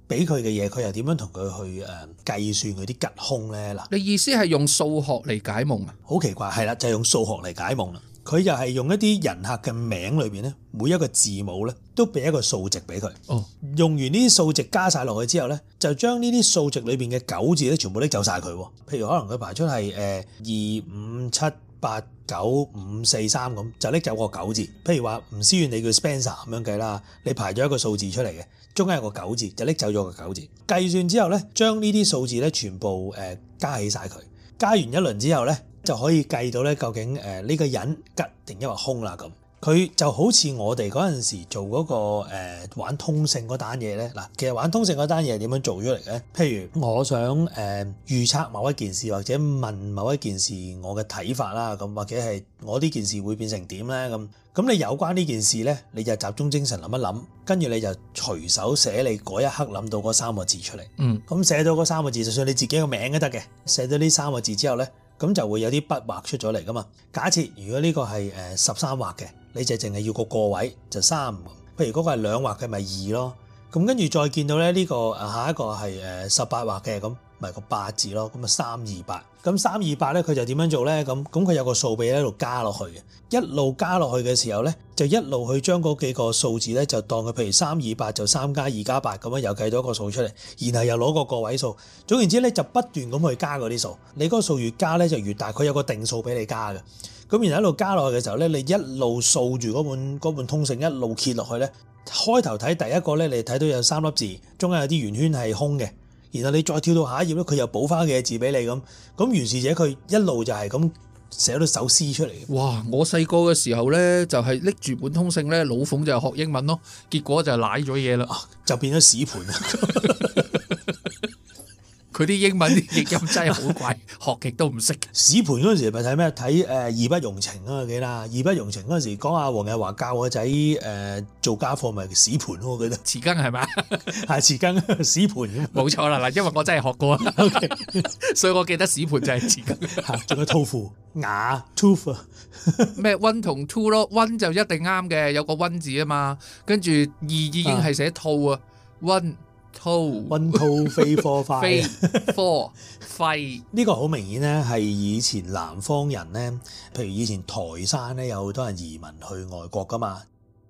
俾佢嘅嘢，佢又點樣同佢去誒計算佢啲吉凶咧？嗱， 你意思係用數學嚟解夢啊？ 好奇怪，係啦，就係用數學嚟解夢啦。佢就係用一啲人客嘅名裏邊咧，每一個字母咧都俾一個數值俾佢。 哦， 用完呢啲數值加晒落去之後咧，就將呢啲數值裏邊嘅九字咧，全部拎走晒佢。譬如可能佢排出係誒二五七八九五四三咁，就拎走個九字。譬如話吳思遠你叫 Spencer 咁樣計啦，你排咗一個數字出嚟嘅，中間有個九字，就拎走咗個九字。計算之後咧，將呢啲數字咧全部誒加起晒佢。加完一輪之後咧，就可以計到咧究竟誒呢個人吉定抑或凶啦咁。佢就好似我哋嗰陣時做嗰、嗰個、呃、玩通勝嗰單嘢咧。嗱，其實玩通勝嗰單嘢係點樣做出嚟嘅？譬如我想誒、呃、預測某一件事，或者問某一件事我嘅睇法啦，咁或者係我呢件事會變成點咧咁。咁你有關呢件事咧，你就集中精神諗一諗，跟住你就隨手寫你嗰一刻諗到嗰三個字出嚟。嗯，咁寫到嗰三個字，就算你自己個名都得嘅。寫到呢三個字之後咧，咁就會有啲筆畫出咗嚟噶嘛。假設如果呢個係誒十三畫嘅，你就淨係要個個位就三。譬如嗰個係兩畫嘅，咪二咯。咁跟住再見到咧呢個誒下一個係誒十八畫嘅，咁咪個八字咯。咁啊三二八。咁三二八咧，佢就點樣做咧？咁咁佢有個數臂喺度加落去嘅，一路加落去嘅時候咧，就一路去將嗰幾個數字咧，就當佢譬如三二八就三加二加八咁樣，又計到一個數出嚟，然後又攞個個位數。總言之咧，就不斷咁去加嗰啲數。你嗰個數越加咧就越大，佢有個定數俾你加嘅。咁然後一路加落去嘅時候咧，你一路掃住嗰本嗰本通勝一路揭落去咧，開頭睇第一個咧，你睇到有三粒字，中間有啲圓圈係空嘅。然後你再跳到下一頁咧，佢又補翻嘅字俾你咁，咁如是者佢一路就係咁寫到首詩出嚟。 哇！我細個嘅時候咧，就係拎住本通勝咧，老馮就係學英文咯，結果就舐咗嘢啦， 就變咗屎盤啦。 佢啲英文啲譯音真係好怪，學極都唔識。 屎盤嗰陣時咪睇咩？睇誒義不容情啊，記得義不容情嗰陣時講阿黃日華教個仔誒做家課咪屎盤咯，我記得。 匙羹係咪？ 係匙羹屎盤咁。 冇錯啦，嗱，因為我真係學過啊，okay. 所以我記得屎盤就係匙羹。 嚇，仲有 tofu 牙 tooth 咩 one 同 two 咯 ，one 就一定啱嘅，有個 one 字啊嘛，跟住二已經係寫兔啊 ，one。 One two three four five four five 呢個好明顯咧，係以前南方人咧，譬如以前台山咧，有好多人移民去外國噶嘛，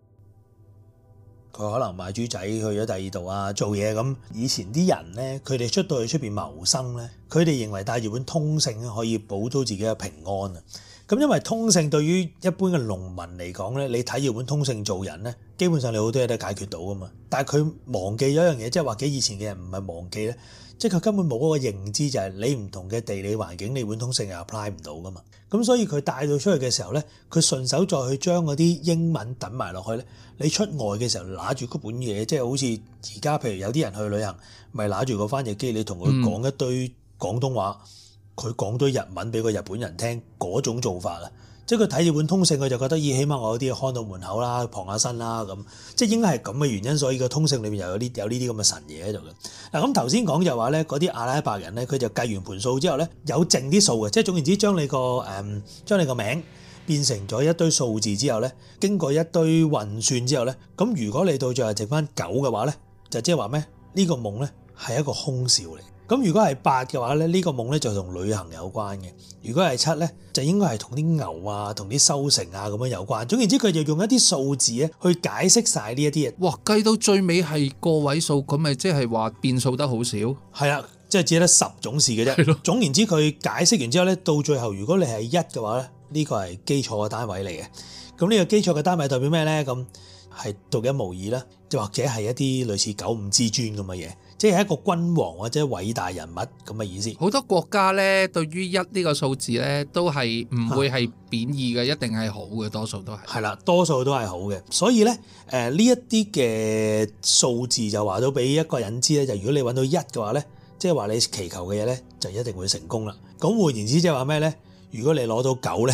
佢可能賣豬仔去咗第二度啊，做嘢咁。以前啲人咧，佢哋出到去出邊謀生咧，佢哋認為帶住本通勝咧，可以保到自己嘅平安啊。咁因為通勝對於一般嘅農民嚟講咧，你睇住本通勝做人咧，基本上你好多嘢都解決到噶嘛。但係佢忘記咗一樣嘢，即係或者以前嘅人唔係忘記咧，即係佢根本冇嗰個認知，就係你唔同嘅地理環境，你本通勝係 apply 唔到噶嘛。咁所以佢帶到出去嘅時候咧，佢順手再去將嗰啲英文等埋落去咧，你出外嘅時候拿住嗰本嘢，即係好似而家譬如有啲人去旅行，咪拿住個翻譯機，你同佢講一堆廣東話。嗯佢講堆日文俾個日本人聽嗰種做法啊，即係佢睇住本通勝，佢就覺得咦，起碼我有啲嘢看到門口啦，傍下身啦咁，即係應該係咁嘅原因，所以個通勝裏面又有呢有呢啲咁嘅神嘢喺度嘅。嗱咁頭先講就話咧，嗰啲阿拉伯人咧，佢就計完盤數之後咧，有剩啲數嘅，即係總言之將你個誒將你個名變成咗一堆數字之後咧，經過一堆運算之後咧，咁如果你到最後剩翻九嘅話咧，就即係話咩？呢個夢咧係一個空兆嚟。咁如果係八嘅話咧，呢個夢咧就同旅行有關嘅；如果係七咧，就應該係同啲牛啊、同啲收成啊咁樣有關。總言之，佢就用一啲數字咧去解釋晒呢一啲嘢。 哇！計到最尾係個位數，咁咪即係話變數得好少。 係啦，即係只得十種事嘅啫。總言之，佢解釋完之後咧，到最後如果你係一嘅話咧，呢個係基礎嘅單位嚟嘅。咁呢個基礎嘅單位代表咩咧？咁係獨一無二啦，就或者係一啲類似九五之尊咁嘅嘢。即係一個君王或者偉大人物咁嘅意思。好多國家咧，對於一呢個數字咧，都係唔會係貶義嘅，一定係好嘅，多數都係。 係啦，多數都係好嘅。所以咧，誒呢一啲嘅數字就話到俾一個人知咧，就如果你揾到一嘅話咧，即係話你祈求嘅嘢咧，就一定會成功啦。咁換言之，即係話咩咧？如果你攞到九咧，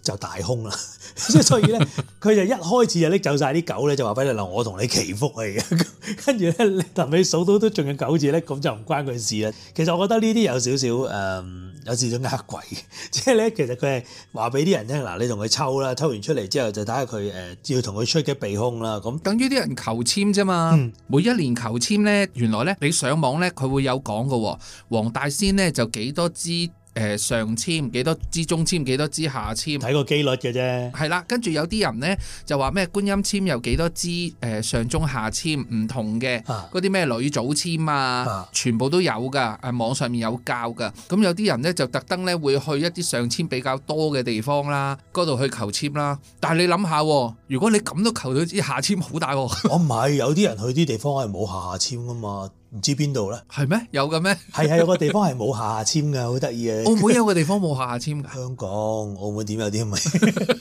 就大兇啦。即係所以咧，佢就一開始就拎走晒啲狗咧，就話俾你嗱，我同你祈福嚟嘅。跟住咧，你同你數到都仲有九字咧，咁就唔關佢事啦。其實我覺得呢啲有少少誒、嗯，有少少呃鬼嘅。即係咧，其實佢係話俾啲人聽嗱，你同佢抽啦，抽完出嚟之後就睇下佢誒要同佢出嘅避兇啦。咁等於啲人求籤啫嘛。嗯、每一年求籤咧，原來咧你上網咧佢會有講嘅喎。黃大仙咧就幾多支？誒上籤幾多支中籤幾多支下籤， 睇個機率嘅啫。 係啦，跟住有啲人咧就話咩觀音籤有幾多支誒上中下籤唔同嘅，嗰啲咩女祖籤啊，啊全部都有㗎，誒網上面有教㗎。咁有啲人咧就特登咧會去一啲上籤比較多嘅地方啦，嗰度去求籤啦。但係你諗下，如果你咁都求到支下籤，好大喎！我唔係， 有啲人去啲地方係冇下下籤㗎嘛。唔知邊度咧？ 係咩？有嘅咩？ 係係有個地方係冇下下籤嘅，好得意嘅。 澳門有個地方冇下下籤㗎。 香港、澳門點有啲咁嘅？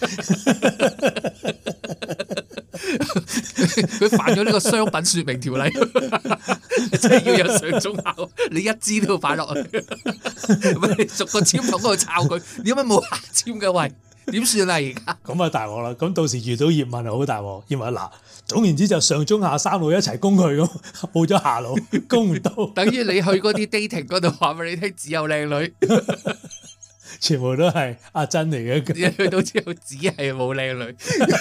佢犯咗呢個商品説明條例，即係要有上中下，你一支都要擺落去。你逐個籤筒嗰度抄佢，點解冇下籤嘅？喂，點算啊？而家咁啊大鑊啦！咁到時遇到葉問係好大鑊，葉問嗱。總言之就上中下三路一齊攻佢咁，冇咗下路攻唔到。 等於你去嗰啲 dating 嗰度話俾你聽，只有靚女， 全部都係阿珍嚟嘅。 去到之後只係冇靚女。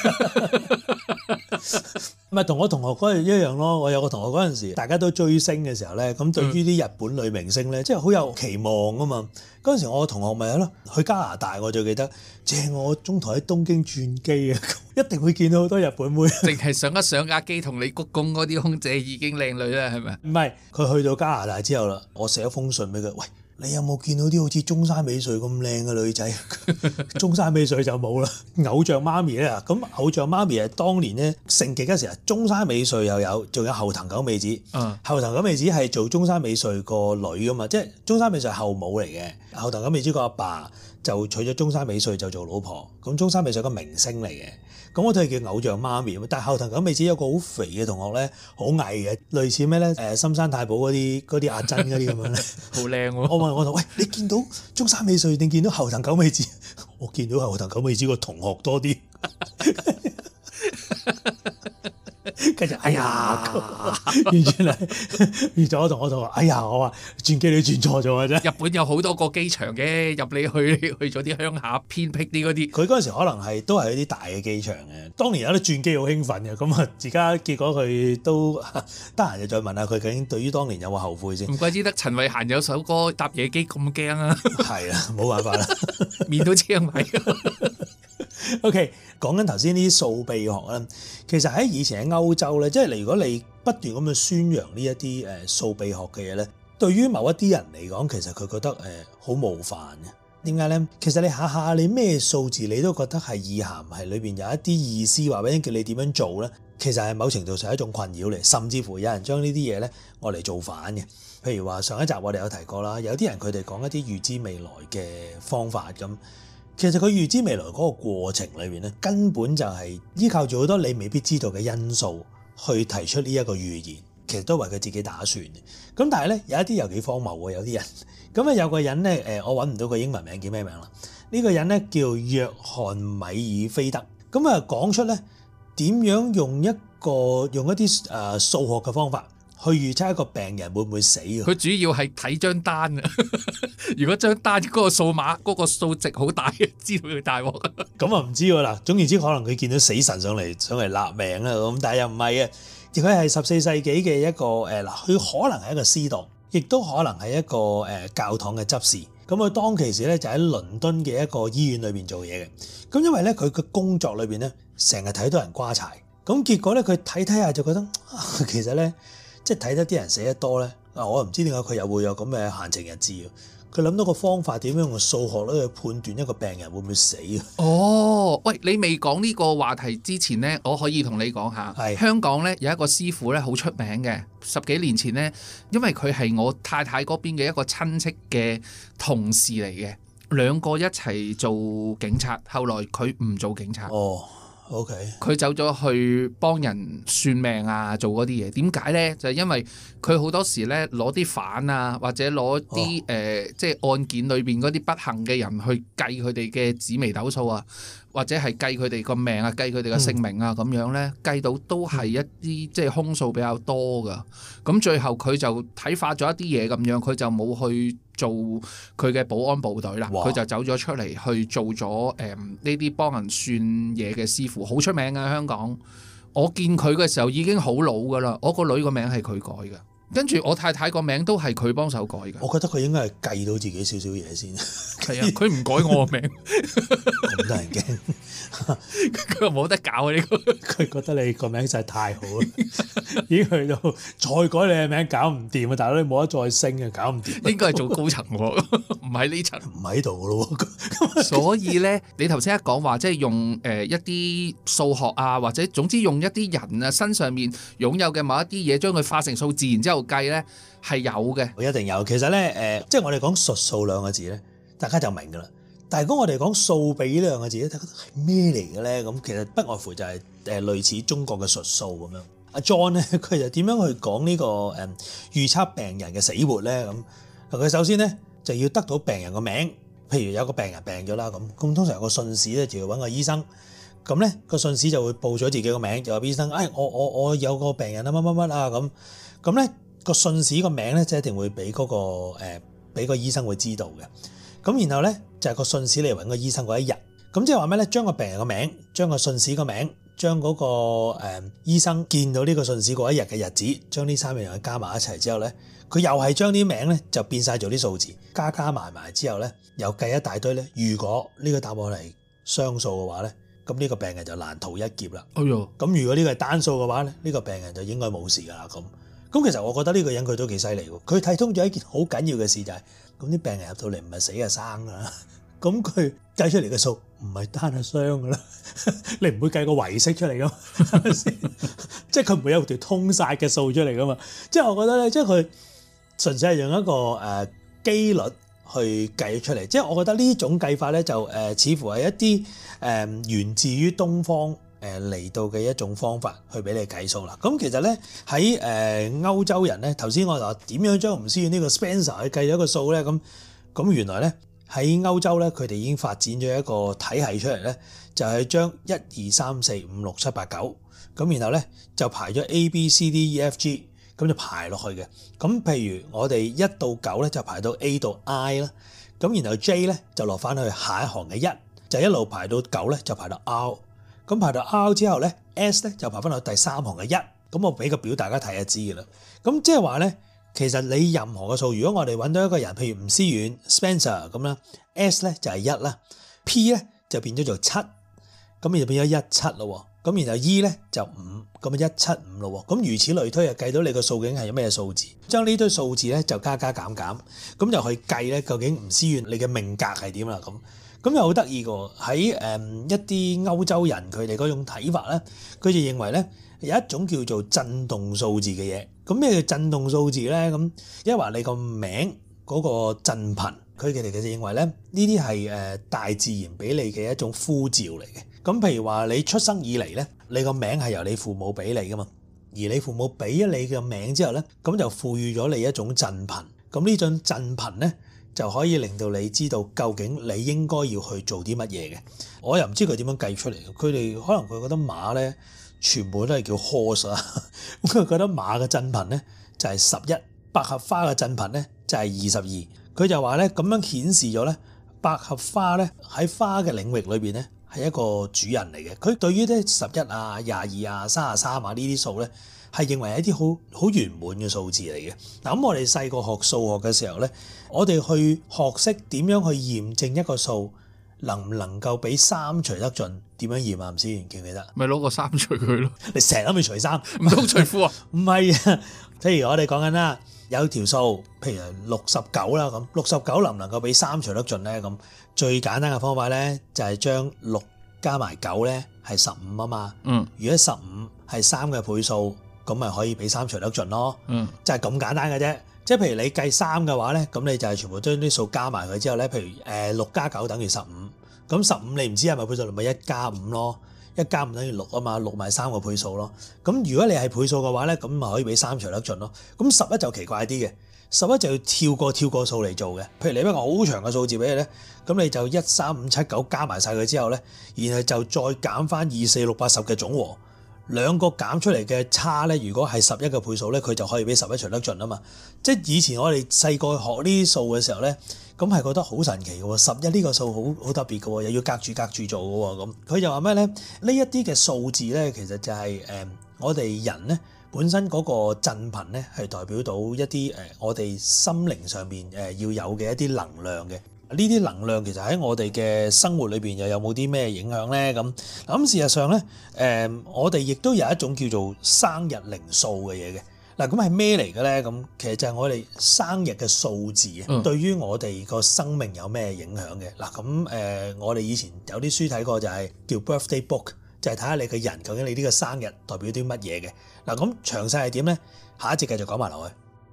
咪同我同學嗰陣一樣咯。我有個同學嗰陣時，大家都追星嘅時候咧，咁對於啲日本女明星咧，即係好有期望啊嘛。嗰陣時我個同學咪係咯，去加拿大我最記得，正我中途喺東京轉機啊，一定會見到好多日本妹。 淨係上一上架機同你鞠躬嗰啲空姐已經靚女啦，係咪？ 唔係，佢去到加拿大之後啦，我寫一封信俾佢，喂。你有冇見到啲好似中山美穗咁靚嘅女仔？中山美穗就冇啦。偶像媽咪咧，咁偶像媽咪係當年咧盛極嗰時啊，中山美穗又有，仲有後藤久美子。嗯，後藤久美子係做中山美穗個女噶嘛，即係中山美穗係後母嚟嘅。後藤久美子個阿爸就娶咗中山美穗就做老婆。咁中山美穗個明星嚟嘅。咁我都係叫偶像媽咪，但係後藤久美子有個好肥嘅同學咧，好矮嘅，類似咩咧？誒，深山太保嗰啲嗰啲阿珍嗰啲咁樣咧， 好靚喎！ 我問我同喂，你見到中山美穗定見到後藤久美子？我見到後藤久美子個同學多啲。跟住哎呀，完全係完咗我同我同學，哎呀，我話轉機你轉錯咗嘅啫。 日本有好多個機場嘅，入你去去咗啲鄉下偏僻啲嗰啲。 佢嗰陣時可能係都係一啲大嘅機場嘅。當年有得轉機好興奮嘅，咁啊而家結果佢都得閒就再問下佢究竟對於當年有冇後悔先。 唔怪之得陳慧嫻有首歌搭野機咁驚啊！係啊，冇辦法啦， 面都青埋。 OK，講緊頭先呢啲掃秘學啦，其實喺以前喺歐洲咧，即係如果你不斷咁去宣揚呢一啲誒掃秘學嘅嘢咧，對於某一啲人嚟講，其實佢覺得誒好冒犯嘅。點解咧？其實你下下你咩數字你都覺得係意涵，係裏邊有一啲意思，話俾你叫你點樣做咧，其實係某程度上係一種困擾嚟，甚至乎有人將呢啲嘢咧我嚟做反嘅。譬如話上一集我哋有提過啦，有啲人佢哋講一啲預知未來嘅方法咁。其實佢預知未來嗰個過程裏邊咧，根本就係依靠住好多你未必知道嘅因素去提出呢一個預言，其實都為佢自己打算嘅。咁但係咧有一啲又幾荒謬喎，有啲人咁啊有個人咧誒，我揾唔到佢英文名叫咩名啦？呢個人咧叫約翰米爾菲德，咁啊講出咧點樣用一個用一啲誒數學嘅方法去預測一個病人會唔會死。 佢主要係睇張單啊！如果張單嗰個數碼嗰、嗰個數值好大，知道佢大鑊。 咁啊唔知喎啦。總言之，可能佢見到死神上嚟上嚟立命啦咁，但係又唔係嘅。佢係十四世紀嘅一個誒嗱，佢可能係一個司鐸，亦都可能係一個誒教堂嘅執事。咁佢當其時咧就喺倫敦嘅一個醫院裏邊做嘢嘅。咁因為咧佢嘅工作裏邊咧成日睇到人瓜柴，咁結果咧佢睇睇下就覺得、啊、其實咧。即係睇得啲人死得多咧，啊！我唔知點解佢又會有咁嘅閒情逸致。佢諗到個方法點樣用數學咧去判斷一個病人會唔會死啊？ 哦，喂！你未講呢個話題之前咧，我可以同你講下。係香港咧有一個師傅咧好出名嘅，十幾年前咧，因為佢係我太太嗰邊嘅一個親戚嘅同事嚟嘅，兩個一齊做警察，後來佢唔做警察。 哦。 OK， 佢走咗去幫人算命啊，做嗰啲嘢。點解呢？就係因為佢好多時咧攞啲反啊，或者攞啲誒即係案件裏邊嗰啲不幸嘅人去計佢哋嘅紫微斗數啊，或者係計佢哋個命啊，計佢哋嘅性命啊，咁、嗯、樣呢，計到都係一啲即係空數比較多噶。咁最後佢就睇化咗一啲嘢咁樣，佢就冇去做佢嘅保安部隊啦，佢就走咗出嚟去做咗誒呢啲幫人算嘢嘅師傅，好出名嘅香港。我見佢嘅時候已經好老噶啦，我個女個名係佢改嘅，跟住我太太個名都係佢幫手改嘅。 我覺得佢應該係計到自己少少嘢先。 係啊，佢唔改我個名， 咁得人驚。 佢又冇得搞啊！呢、呢個佢覺得你個名真係太好啦，已經去到再改你嘅名搞唔掂啊！大佬你冇得再升啊，搞唔掂。 應該係做高層喎，唔喺呢層， 唔喺度噶咯。 所以咧，你頭先一講話，即係用誒一啲數學啊，或者總之用一啲人啊身上面擁有嘅某一啲嘢，將佢化成數字，然之後計咧係有嘅。 我一定有。其實咧誒、呃，即係我哋講術數兩個字咧，大家就明噶啦。但係如果我哋講數比呢兩個字咧，大家覺得係咩嚟嘅咧？咁其實不外乎就係誒類似中國嘅術數咁樣。阿 John 咧，佢就點樣去講呢個誒預測病人嘅死活咧？咁佢首先咧就要得到病人個名，譬如有個病人病咗啦，咁咁通常有個信使咧就要揾個醫生，咁咧個信使就會報咗自己個名，就話醫生，哎，我我我有個病人啊乜乜乜啊咁，咁咧個信使個名咧就一定會俾嗰個誒俾個醫生會知道嘅。咁然後咧就係個信使嚟揾個醫生嗰一日，咁即係話咩咧？將個病人個名，將個信使個名，將嗰個誒醫生見到呢個信使嗰一日嘅日子，將呢三樣嘢加埋一齊之後咧，佢又係將啲名咧就變晒做啲數字，加加埋埋之後咧，又計一大堆咧。如果呢個答案係雙數嘅話咧，咁呢個病人就難逃一劫啦。 哎呦！ 咁如果呢個係單數嘅話咧，呢個病人就應該冇事噶啦。咁咁其實我覺得呢個人佢都幾犀利喎。佢睇通咗一件好緊要嘅事就係、是。咁啲病人入到嚟唔係死係生噶啦，咁佢計出嚟嘅數唔係單係雙噶啦，你唔會計個遺式出嚟噶嘛，係咪先？即係佢唔會有條通晒嘅數出嚟噶嘛。即係我覺得咧，即係佢純粹係用一個誒機率去計出嚟。即係我覺得呢種計法咧，就誒似乎係一啲誒源自於東方誒嚟到嘅一種方法去俾你計數啦。咁其實咧喺誒歐洲人咧，頭先我話點樣將吳思遠呢個 Spencer 去計咗一個數咧？咁咁原來咧喺歐洲咧，佢哋已經發展咗一個體系出嚟咧，就係將一二三四五六七八九咁，然後咧就排咗 A B C D E F G 咁就排落去嘅。咁譬如我哋一到九咧就排到 A 到 I 啦，咁然後 J 咧就落翻去下一行嘅一，就一路排到九咧就排到 R。咁排到 R 之後咧 ，S 咧就排翻到第三行嘅一。咁我俾個表大家睇下知嘅啦。咁即係話咧，其實你任何嘅數，如果我哋揾到一個人，譬如吳思遠 Spencer 咁啦 ，S 咧就係一啦 ，P 咧就變咗做七，咁就變咗一七咯。咁然後 E 咧就五，咁啊一七五咯。咁如此類推，就計到你個數究竟係有咩數字，將呢堆數字咧就加加減減，咁就去計咧究竟吳思遠你嘅命格係點啦咁。咁又好得意嘅喺誒一啲歐洲人佢哋嗰種睇法咧，佢就認為咧有一種叫做震動數字嘅嘢。咁咩叫震動數字咧？咁因為話你個名嗰個振頻，佢哋其實認為咧呢啲係誒大自然俾你嘅一種呼召嚟嘅。咁譬如話你出生以嚟咧，你個名係由你父母俾你噶嘛，而你父母俾咗你嘅名之後咧，咁就賦予咗你一種振頻。咁呢種振頻咧，就可以令到你知道究竟你應該要去做啲乜嘢嘅。我又唔知佢點樣計出嚟嘅。佢哋可能佢覺得馬咧全部都係叫 horse 啊，咁佢覺得馬嘅振頻咧就係十一，百合花嘅振頻咧就係二十二。佢就話咧咁樣顯示咗咧，百合花咧喺花嘅領域裏邊咧係一個主人嚟嘅。佢對於咧十一啊、廿二啊、三十三啊呢啲數咧，係認為係一啲好好圓滿嘅數字嚟嘅。嗱，咁我哋細個學數學嘅時候咧，我哋去學識點樣去驗證一個數能唔能夠俾三除得盡，點樣驗啊？唔先記唔記得？ 咪攞個三除佢咯。 你成日都未除三， 唔通除褲啊？ 唔係啊，譬如我哋講緊啦，有條數，譬如六十九啦咁，六十九能唔能夠俾三除得盡咧？咁最簡單嘅方法咧，就係將六加埋九咧係十五啊嘛。嗯。如果十五係三嘅倍數，咁咪可以俾三除得盡咯。嗯。就係咁簡單嘅啫。即係譬如你計三嘅話咧，咁你就係全部將啲數加埋佢之後咧，譬如誒六加九等於十五，咁十五你唔知係咪倍數，咪一加五咯， 一加五等於六啊嘛，六咪三個倍數咯。咁如果你係倍數嘅話咧，咁咪可以俾三除得盡咯。咁十一就奇怪啲嘅，十一就要跳過跳過數嚟做嘅。譬如你一個好長嘅數字俾你咧，咁你就一三五七九加埋晒佢之後咧，然後就再減翻二四六八十嘅總和。兩個減出嚟嘅差咧，如果係十一嘅倍數咧，佢就可以俾十一除得盡啊嘛。即係以前我哋細個學呢啲數嘅時候咧，咁係覺得好神奇嘅喎。十一呢個數好好特別嘅喎，又要隔住隔住做嘅喎。咁佢就話咩咧？呢一啲嘅數字咧，其實就係、是、誒、呃、我哋人咧本身嗰個振頻咧，係代表到一啲誒、呃、我哋心靈上面誒要有嘅一啲能量嘅。呢啲能量其實喺我哋嘅生活裏邊又有冇啲咩影響咧？咁咁事實上咧，誒、呃、我哋亦都有一種叫做生日靈數嘅嘢嘅。嗱，咁係咩嚟嘅咧？咁其實就係我哋生日嘅數字啊，嗯、對於我哋個生命有咩影響嘅？嗱，咁誒我哋以前有啲書睇過，就係叫 birthday book，就係睇下你嘅人究竟你呢個生日代表啲乜嘢嘅。嗱，咁詳細係點咧？下一節繼續講埋落去。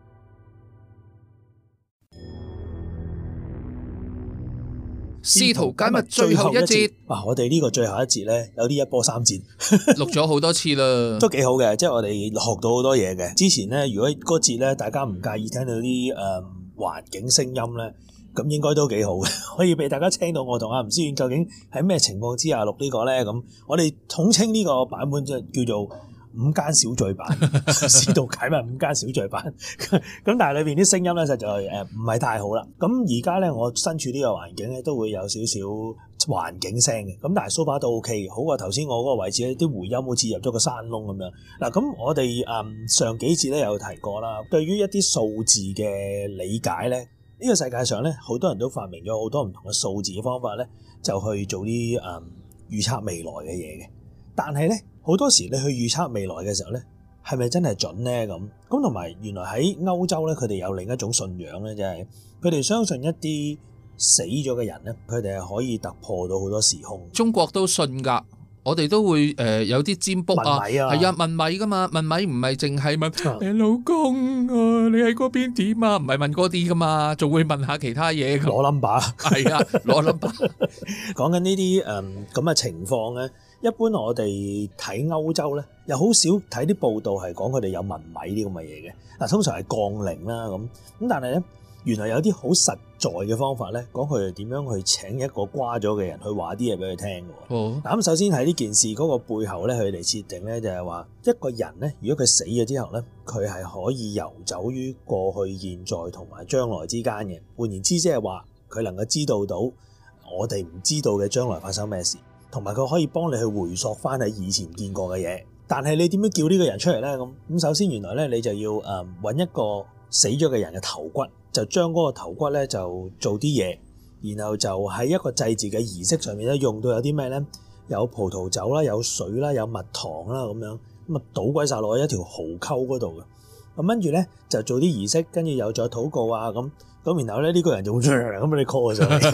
試圖解密最後一節， 哇！我哋呢個最後一節咧，有啲一波三折， 錄咗好多次啦， 都幾好嘅，即係我哋學到好多嘢嘅。之前咧，如果嗰節咧大家唔介意聽到啲誒、呃、環境聲音咧，咁應該都幾好嘅，可以俾大家聽到我同阿吳思遠究竟喺咩情況之下錄呢個咧。咁我哋統稱呢個版本即係叫做五間小聚版，試圖解密五間小聚版。咁但係裏邊啲聲音咧，實在誒唔係太好啦。咁而家咧，我身處呢個環境咧，都會有少少環境聲嘅。咁但係 so far 都 OK，好過頭先我嗰個位置咧，啲回音好似入咗個山窿咁樣。嗱，咁我哋誒上幾次咧有提過啦，對於一啲數字嘅理解咧，呢個世界上咧好多人都發明咗好多唔同嘅數字嘅方法咧，就去做啲誒預測未來嘅嘢嘅。但係咧，好多時你去預測未來嘅時候咧，係咪真係準咧？咁咁同埋原來喺歐洲咧，佢哋有另一種信仰咧，就係佢哋相信一啲死咗嘅人咧，佢哋係可以突破到好多時空。 中國都信㗎，我哋都會誒、呃、有啲占卜啊，係啊問米㗎嘛，問米唔係淨係問誒、啊、老公啊，你喺嗰邊點啊？唔係問嗰啲㗎嘛，仲會問下其他嘢。 攞 number 係啊，攞 number。 講緊呢啲誒咁嘅情況咧。一般我哋睇歐洲咧，又好少睇啲報道係講佢哋有問米啲咁嘅嘢嘅。嗱，通常係降靈啦咁，咁但係咧，原來有啲好實在嘅方法咧，講佢哋點樣去請一個瓜咗嘅人去話啲嘢俾佢聽嘅。哦，嗱咁首先喺呢件事嗰個背後咧，佢哋設定咧就係話一個人咧，如果佢死咗之後咧，佢係可以遊走於過去、現在同埋將來之間嘅。換言之，即係話佢能夠知道到我哋唔知道嘅將來發生咩事。同埋佢可以幫你去回溯翻喺以前見過嘅嘢，但係你點樣叫呢個人出嚟咧？咁咁首先原來咧你就要誒揾一個死咗嘅人嘅頭骨，就將嗰個頭骨咧就做啲嘢，然後就喺一個祭祀嘅儀式上面咧用到有啲咩咧？有葡萄酒啦，有水啦，有蜜糖啦咁樣，咁啊倒鬼晒落去一條壕溝嗰度嘅，咁跟住咧就做啲儀式，跟住又再禱告啊咁。咁然後咧呢個人就咁俾你 call 上嚟，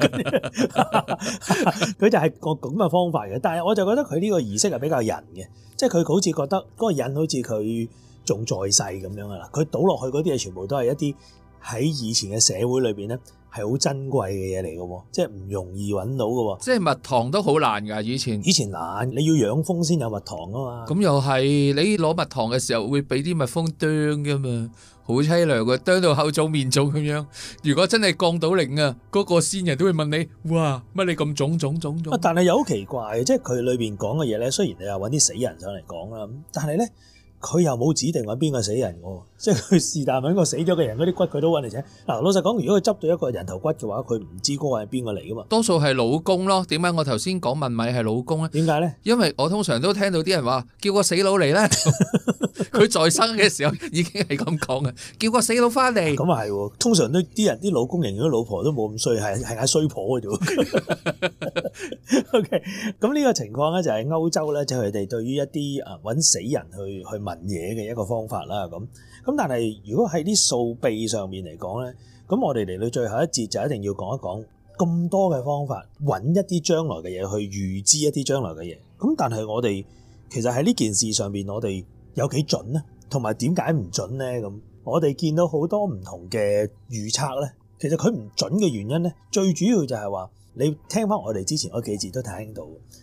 佢就係個咁嘅方法嘅。但係我就覺得佢呢個儀式係比較人嘅，即係佢好似覺得嗰個人好似佢仲在世咁樣噶啦。佢倒落去嗰啲嘢全部都係一啲喺以前嘅社會裏邊咧係好珍貴嘅嘢嚟嘅喎，即係唔容易揾到嘅喎。即係蜜糖都好難㗎，以前以前難，你要養蜂先有蜜糖啊嘛。 咁又係你攞蜜糖嘅時候會俾啲蜜蜂啄㗎嘛。好凄涼嘅，啄到口腫面腫咁樣。如果真係降到靈啊，嗰、那個仙人都會問你：哇，乜你咁腫腫腫腫？ 但係又好奇怪，即係佢裏邊講嘅嘢咧。雖然你又揾啲死人上嚟講啦，但係咧佢又冇指定揾邊個死人嘅，即係佢是但揾個死咗嘅人嗰啲骨，佢都揾嚟請。嗱，老實講，如果佢執到一個人頭骨嘅話，佢唔知嗰個係邊個嚟噶嘛？ 多數係老公咯。點解我頭先講問米係老公咧？ 點解咧？ 因為我通常都聽到啲人話叫個死佬嚟啦。佢在生嘅時候已經係咁講嘅，叫個死佬翻嚟。 咁啊係，通常都啲人啲老公型，如果老婆都冇咁衰，係係嗌衰婆嘅啫。OK，咁呢個情況咧就係歐洲咧，就係佢哋對於一啲啊揾死人去去問嘢嘅一個方法啦。咁咁但係如果喺啲數秘上面嚟講咧，咁我哋嚟到最後一節就一定要講一講咁多嘅方法揾一啲將來嘅嘢，去預知一啲將來嘅嘢。咁但係我哋其實喺呢件事上面，我哋有幾準呢？同埋點解唔準呢？咁我哋見到好多唔同嘅預測咧，其實佢唔準嘅原因咧，最主要就係話你聽翻我哋之前嗰幾節都聽到，嗰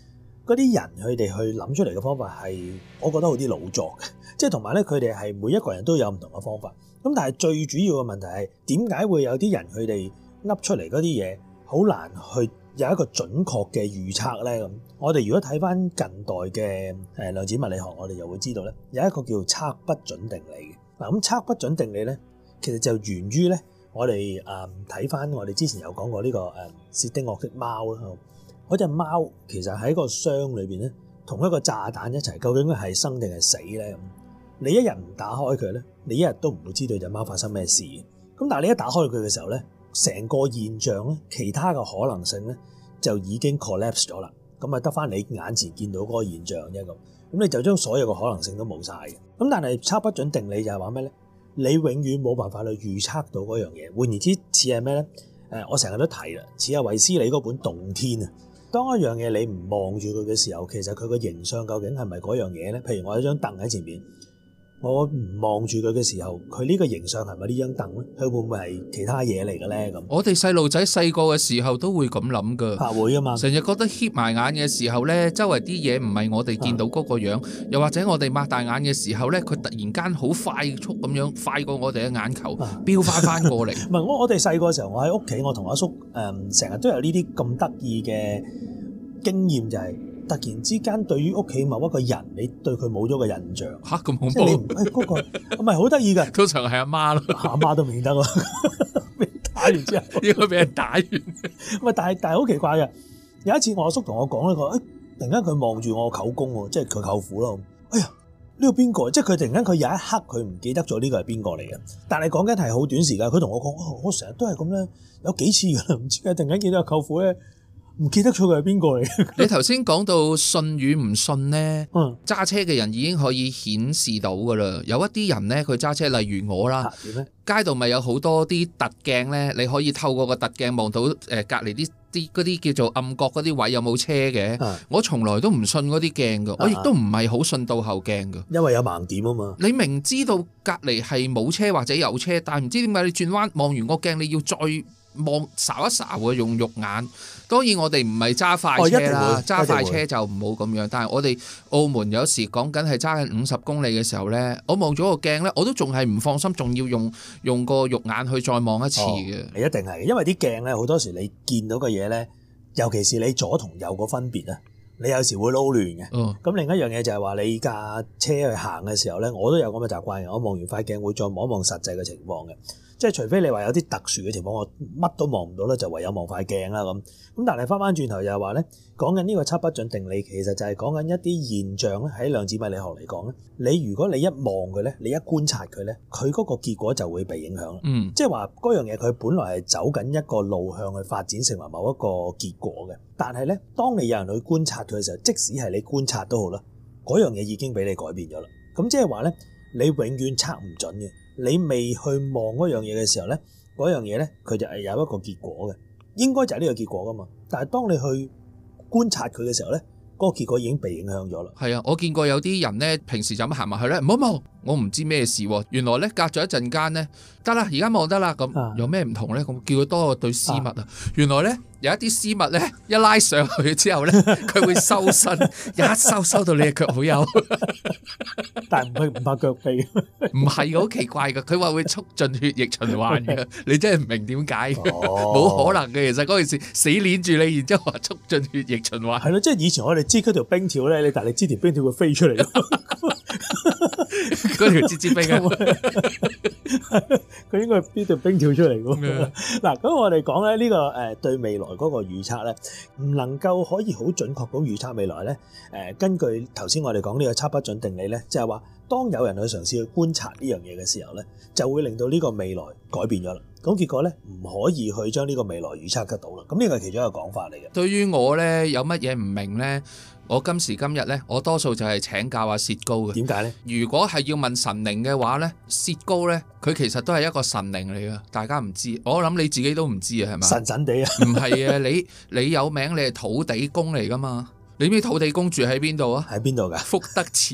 嗰啲人佢哋去諗出嚟嘅方法係，我覺得好啲老作嘅，即係同埋咧佢哋係每一個人都有唔同嘅方法。咁但係最主要嘅問題係點解會有啲人佢哋噏出嚟嗰啲嘢好難去有一個準確嘅預測咧？咁我哋如果睇翻近代嘅誒量子物理學，我哋又會知道咧有一個叫測不準定理嘅。嗱，咁測不準定理咧，其實就源於咧我哋誒睇翻我哋之前有講過呢個誒薛丁格的貓啦。嗰隻貓其實喺個箱裏邊咧，同一個炸彈一齊，究竟係生定係死咧？咁你一日唔打開佢咧，你一日都唔會知道隻貓發生咩事。咁但係你一打開佢嘅時候咧，成個現象咧，其他嘅可能性咧就已經 collapse 咗啦。咁啊得翻你眼前見到嗰個現象啫咁。咁你就將所有嘅可能性都冇晒嘅。咁但係測不準定理就係話咩咧？你永遠冇辦法去預測到嗰樣嘢。換言之，似係咩咧？誒，我成日都提啦，似阿衛斯理嗰本《洞天》啊。當一樣嘢你唔望住佢嘅時候，其實佢個形象究竟係咪嗰樣嘢咧？譬如我有張凳喺前面，我唔望住佢嘅時候，佢呢個形象係咪呢張凳咧？佢會唔會係其他嘢嚟嘅咧？咁我哋細路仔細個嘅時候都會咁諗噶， 嚇會啊嘛！ 成日覺得瞌埋眼嘅時候咧，周圍啲嘢唔係我哋見到嗰個樣，又或者我哋擘大眼嘅時候咧，佢突然間好快速咁樣快過我哋嘅眼球，飆翻翻過嚟。 唔係我我哋細個時候，我喺屋企，我同阿叔誒成日都有呢啲咁得意嘅經驗，就係突然之間對於屋企某一個人，你對佢冇咗個印象嚇，咁恐即係你怖！ 誒嗰個唔係好得意嘅， 通常係阿媽咯， 阿媽都唔認得咯，俾打完之後應該俾人打完。 唔係，但係但係好奇怪嘅。有一次我阿叔同我講咧，佢誒突然間佢望住我舅公喎，即係佢舅父咯。哎呀，呢個邊個？即係佢突然間佢有一刻佢唔記得咗呢個係邊個嚟嘅。但係講緊係好短時間，佢同我講、哦：我成日都係咁咧，有幾次㗎啦，唔知啊，突然間見到個舅父咧。唔記得咗佢係邊個嚟？ 你頭先講到信與唔信呢， 嗯， 揸車嘅人已經可以顯示到噶啦。有一啲人呢，佢揸車，例如我啦， 點咧？ 街度咪有好多啲特鏡呢，你可以透過個特鏡望到誒隔離啲啲嗰啲叫做暗角嗰啲位有冇車嘅。 嗯、我從來都唔信嗰啲鏡噶，嗯、我亦都唔係好信倒後鏡噶。 因為有盲點啊嘛。 你明知道隔離係冇車或者有車，但係唔知點解你轉彎望完個鏡，你要再望睄一睄啊，用肉眼。當然我哋唔係揸快車啦，揸、哦、快車就唔好咁樣。但係我哋澳門有時講緊係揸緊五十公里嘅時候呢，我望咗個鏡呢，我都仲係唔放心，仲要用用個肉眼去再望一次嘅。 係、哦、一定係，因為啲鏡呢，好多時你見到嘅嘢呢，尤其是你左同右個分別啊，你有時會撈亂嘅。咁、哦、另一樣嘢就係話你架車去行嘅時候呢，我都有咁嘅習慣嘅。我望完塊鏡會再望一望實際嘅情況嘅。即係除非你話有啲特殊嘅情況，我乜都望唔到咧，就唯有望塊鏡啦咁。咁但係翻翻轉頭就係話咧，講緊呢個測不準定理，其實就係講緊一啲現象咧。喺量子物理學嚟講咧，你如果你一望佢咧，你一觀察佢咧，佢嗰個結果就會被影響。嗯，即係話嗰樣嘢佢本來係走緊一個路向去發展成為某一個結果嘅，但係咧，當你有人去觀察佢嘅時候，即使係你觀察都好啦，嗰樣嘢已經俾你改變咗啦。咁即係話咧，你永遠測唔準嘅。你未去望嗰樣嘢嘅時候咧，嗰樣嘢咧佢就係有一個結果嘅，應該就係呢個結果噶嘛。但係當你去觀察佢嘅時候咧，嗰個結果已經被影響咗啦。係啊， 我見過有啲人咧，平時就咁行埋去咧，唔好望，我唔知咩事喎。原來咧隔咗一陣間咧，得啦，而家望得啦。咁有咩唔同咧？咁叫佢多個對絲襪啊。原來咧有一啲絲襪咧，一拉上去之後咧，佢會收身，一收收到你嘅腳好幼。 但係唔係唔怕腳痹？ 唔係，好奇怪㗎。佢話會促進血液循環嘅，你真係唔明點解？冇、哦、可能嘅。其實嗰件事死鏈住你，然之後話促進血液循環。係咯，即係以前我哋知嗰條冰條咧，你但係你知條冰條會飛出嚟。 嗰條吱吱冰啊！ 佢應該係邊條冰跳出嚟㗎？嗱，咁我哋講咧呢個誒對未來嗰個預測咧，唔能夠可以好準確咁預測未來咧。誒，根據頭先我哋講呢個測不準定理咧，即係話當有人去嘗試去觀察呢樣嘢嘅時候咧，就會令到呢個未來改變咗啦。咁結果咧唔可以去將呢個未來預測得到啦。咁呢個係其中一個講法嚟嘅。 對於我咧，有乜嘢唔明咧？我今時今日咧，我多數就係請教阿薛高嘅。點解咧？如果係要問神靈嘅話咧，薛高咧，佢其實都係一個神靈嚟嘅，大家唔知。我諗你自己都唔知啊，係咪？ 神神地啊？ 唔係啊，你你有名，你係土地公嚟噶嘛？ 你知土地公住喺邊度啊？ 喺邊度㗎？ 福德祠。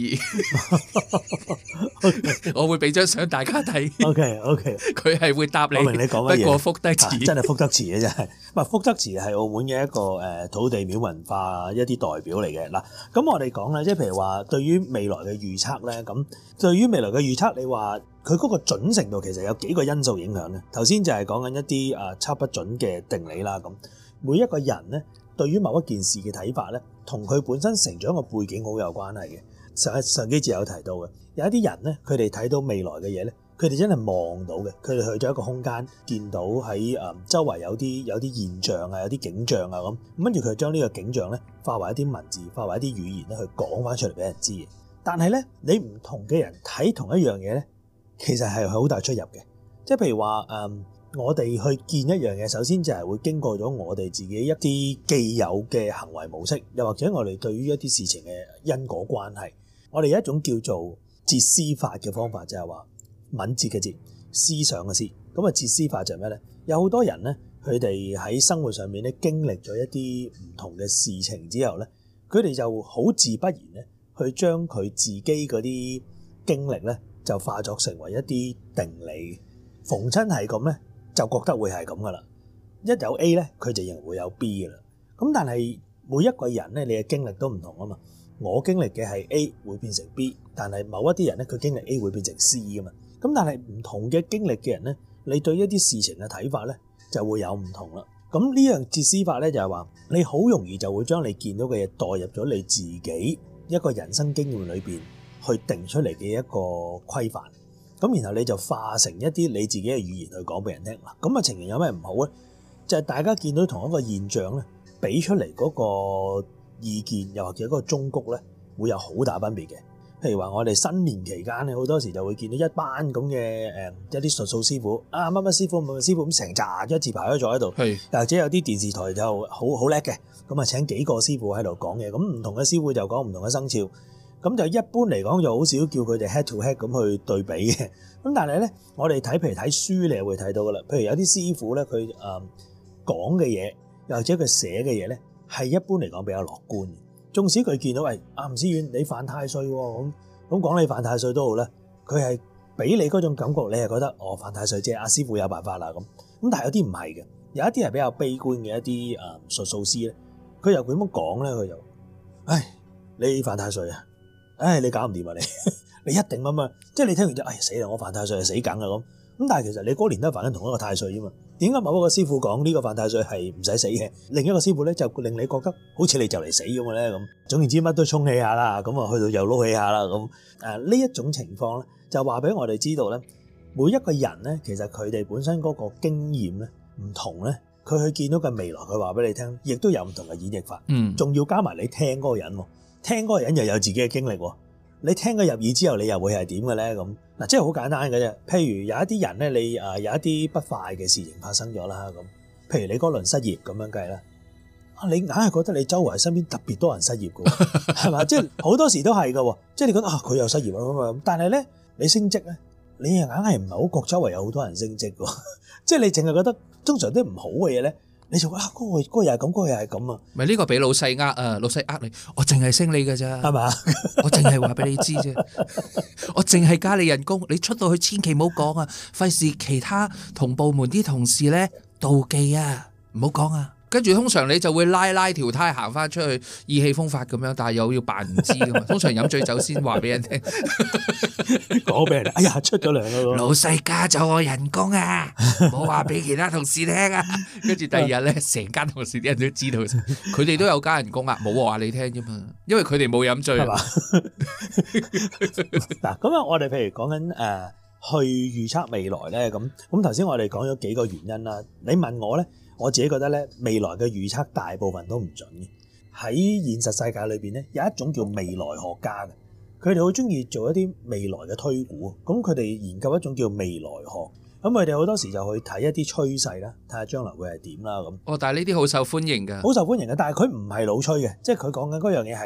我會俾張相大家睇。 OK OK， 佢係會答你。 我明你講乜嘢。 不過福德祠、 啊、真係福德祠嘅真係。唔係福德祠係澳門嘅一個誒土地廟文化一啲代表嚟嘅。嗱，咁我哋講咧，即係譬如話對於未來嘅預測咧，咁對於未來嘅預測，你話佢嗰個準程度其實有幾個因素影響咧。頭先就係講緊一啲誒測不準嘅定理啦。咁每一個人咧對於某一件事嘅睇法咧，同佢本身成長嘅背景好有關係嘅。上上幾節有提到嘅，有一啲人咧，佢哋睇到未來嘅嘢咧，佢哋真係望到嘅。佢哋去咗一個空間，見到喺誒周圍有啲有啲現象啊，有啲景象啊咁，咁跟住佢將呢個景象咧化為一啲文字，化為一啲語言咧去講翻出嚟俾人知嘅。但係咧，你唔同嘅人睇同一樣嘢咧，其實係好大出入嘅。即係譬如話誒、嗯，我哋去見一樣嘢，首先就係會經過咗我哋自己一啲既有嘅行為模式，又或者我哋對於一啲事情嘅因果關係。我哋有一種叫做哲思法嘅方法，就係話敏捷嘅哲，思想嘅思。咁啊，哲思法就係咩咧？有好多人咧，佢哋喺生活上面咧經歷咗一啲唔同嘅事情之後咧，佢哋就好自不然咧，去將佢自己嗰啲經歷咧，就化作成為一啲定理。逢親係咁咧，就覺得會係咁噶啦。一有 A 咧，佢就認為會有 B 噶啦。咁但係每一個人咧，你嘅經歷都唔同啊嘛。我經歷嘅係 A 會變成 B， 但係某一啲人咧，佢經歷 A 會變成 C 噶嘛。咁但係唔同嘅經歷嘅人咧，你對一啲事情嘅睇法咧就會有唔同啦。咁呢樣哲思法咧就係話，你好容易就會將你見到嘅嘢代入咗你自己一個人生經驗裏邊去定出嚟嘅一個規範。咁然後你就化成一啲你自己嘅語言去講俾人聽。嗱，咁啊情形有咩唔好咧？就係大家見到同一個現象咧，俾出嚟嗰個意見又或者嗰個忠告咧，會有好大分別嘅。譬如話我哋新年期間咧，好多時就會見到一班咁嘅誒一啲術數師傅啊，乜乜師傅乜乜師傅咁成扎一字排開坐喺度， 係又或者有啲電視台就好好叻嘅，咁啊請幾個師傅喺度講嘢，咁唔同嘅師傅就講唔同嘅生肖，咁就一般嚟講就好少叫佢哋 head to head 咁去對比嘅。咁但係咧，我哋睇譬如睇書，你又會睇到噶啦。譬如有啲師傅咧，佢誒講嘅嘢，又或者佢寫嘅嘢咧，係一般嚟講比較樂觀嘅。縱使佢見到喂阿吳思遠你犯太歲喎，咁咁講你犯太歲都好咧，佢係俾你嗰種感覺，你係覺得哦犯太歲啫，阿師傅有辦法啦咁。咁但係有啲唔係嘅，有一啲係比較悲觀嘅一啲誒術數師咧，佢又點樣講咧？佢就唉你犯太歲啊，唉你搞唔掂啊你，你一定乜乜，即係你聽完就唉死啦，我犯太歲係死梗啦咁。咁但係其實你嗰年都係犯緊同一個太歲啫嘛。點解某一個師傅講呢個犯太歲係唔使死嘅，另一個師傅咧就令你覺得好似你就嚟死咁嘅咧咁。總言之乜都沖起下啦，咁啊去到又撈起下啦咁。誒呢一種情況咧，就話俾我哋知道咧，每一個人咧其實佢哋本身嗰個經驗咧唔同咧，佢去見到嘅未來佢話俾你聽，亦都有唔同嘅演繹法。嗯，仲要加埋你聽嗰個人，聽嗰個人又有自己嘅經歷喎。你聽佢入耳之後，你又會係點嘅咧？咁嗱，即係好簡單嘅啫。譬如有一啲人咧，你誒有一啲不快嘅事情發生咗啦，咁譬如你嗰輪失業咁樣計啦，啊，你硬係覺得你周圍身邊特別多人失業嘅，係嘛？即係好多時都係嘅，即係你覺得啊，佢又失業啦咁，但係咧你升職咧，你又硬係唔係好覺周圍有好多人升職嘅，即係你淨係覺得通常啲唔好嘅嘢咧。你就話啊，嗰個嗰個又係咁，嗰個又係咁啊！ 咪呢個俾老細呃啊，老細呃你，我淨係升你㗎咋， 係嘛？ 我淨係話俾你知啫，我淨係加你人工，你出到去千祈唔好講啊，費事其他同部門啲同事咧妒忌啊，唔好講啊。跟住通常你就會拉拉條呔行翻出去，意氣風發咁樣，但係又要扮唔知噶嘛。通常飲醉酒先話俾人聽， 講俾人聽。哎呀，出咗糧咯！ 老細加咗我人工啊，冇話俾其他同事聽啊。跟住第二日咧，成間同事啲人都知道，佢哋都有加人工啊，冇話你聽啫嘛，因為佢哋冇飲醉。係嘛？嗱，咁啊，我哋譬如講緊誒去預測未來咧，咁咁頭先我哋講咗幾個原因啦。你問我咧？我自己覺得咧，未來嘅預測大部分都唔準嘅。喺現實世界裏邊咧，有一種叫未來學家嘅，佢哋好中意做一啲未來嘅推估。咁佢哋研究一種叫未來學，咁佢哋好多時就去睇一啲趨勢啦，睇下將來會係點啦咁。哦，但係呢啲好受歡迎㗎，好受歡迎嘅。但係佢唔係老吹嘅，即係佢講緊嗰樣嘢係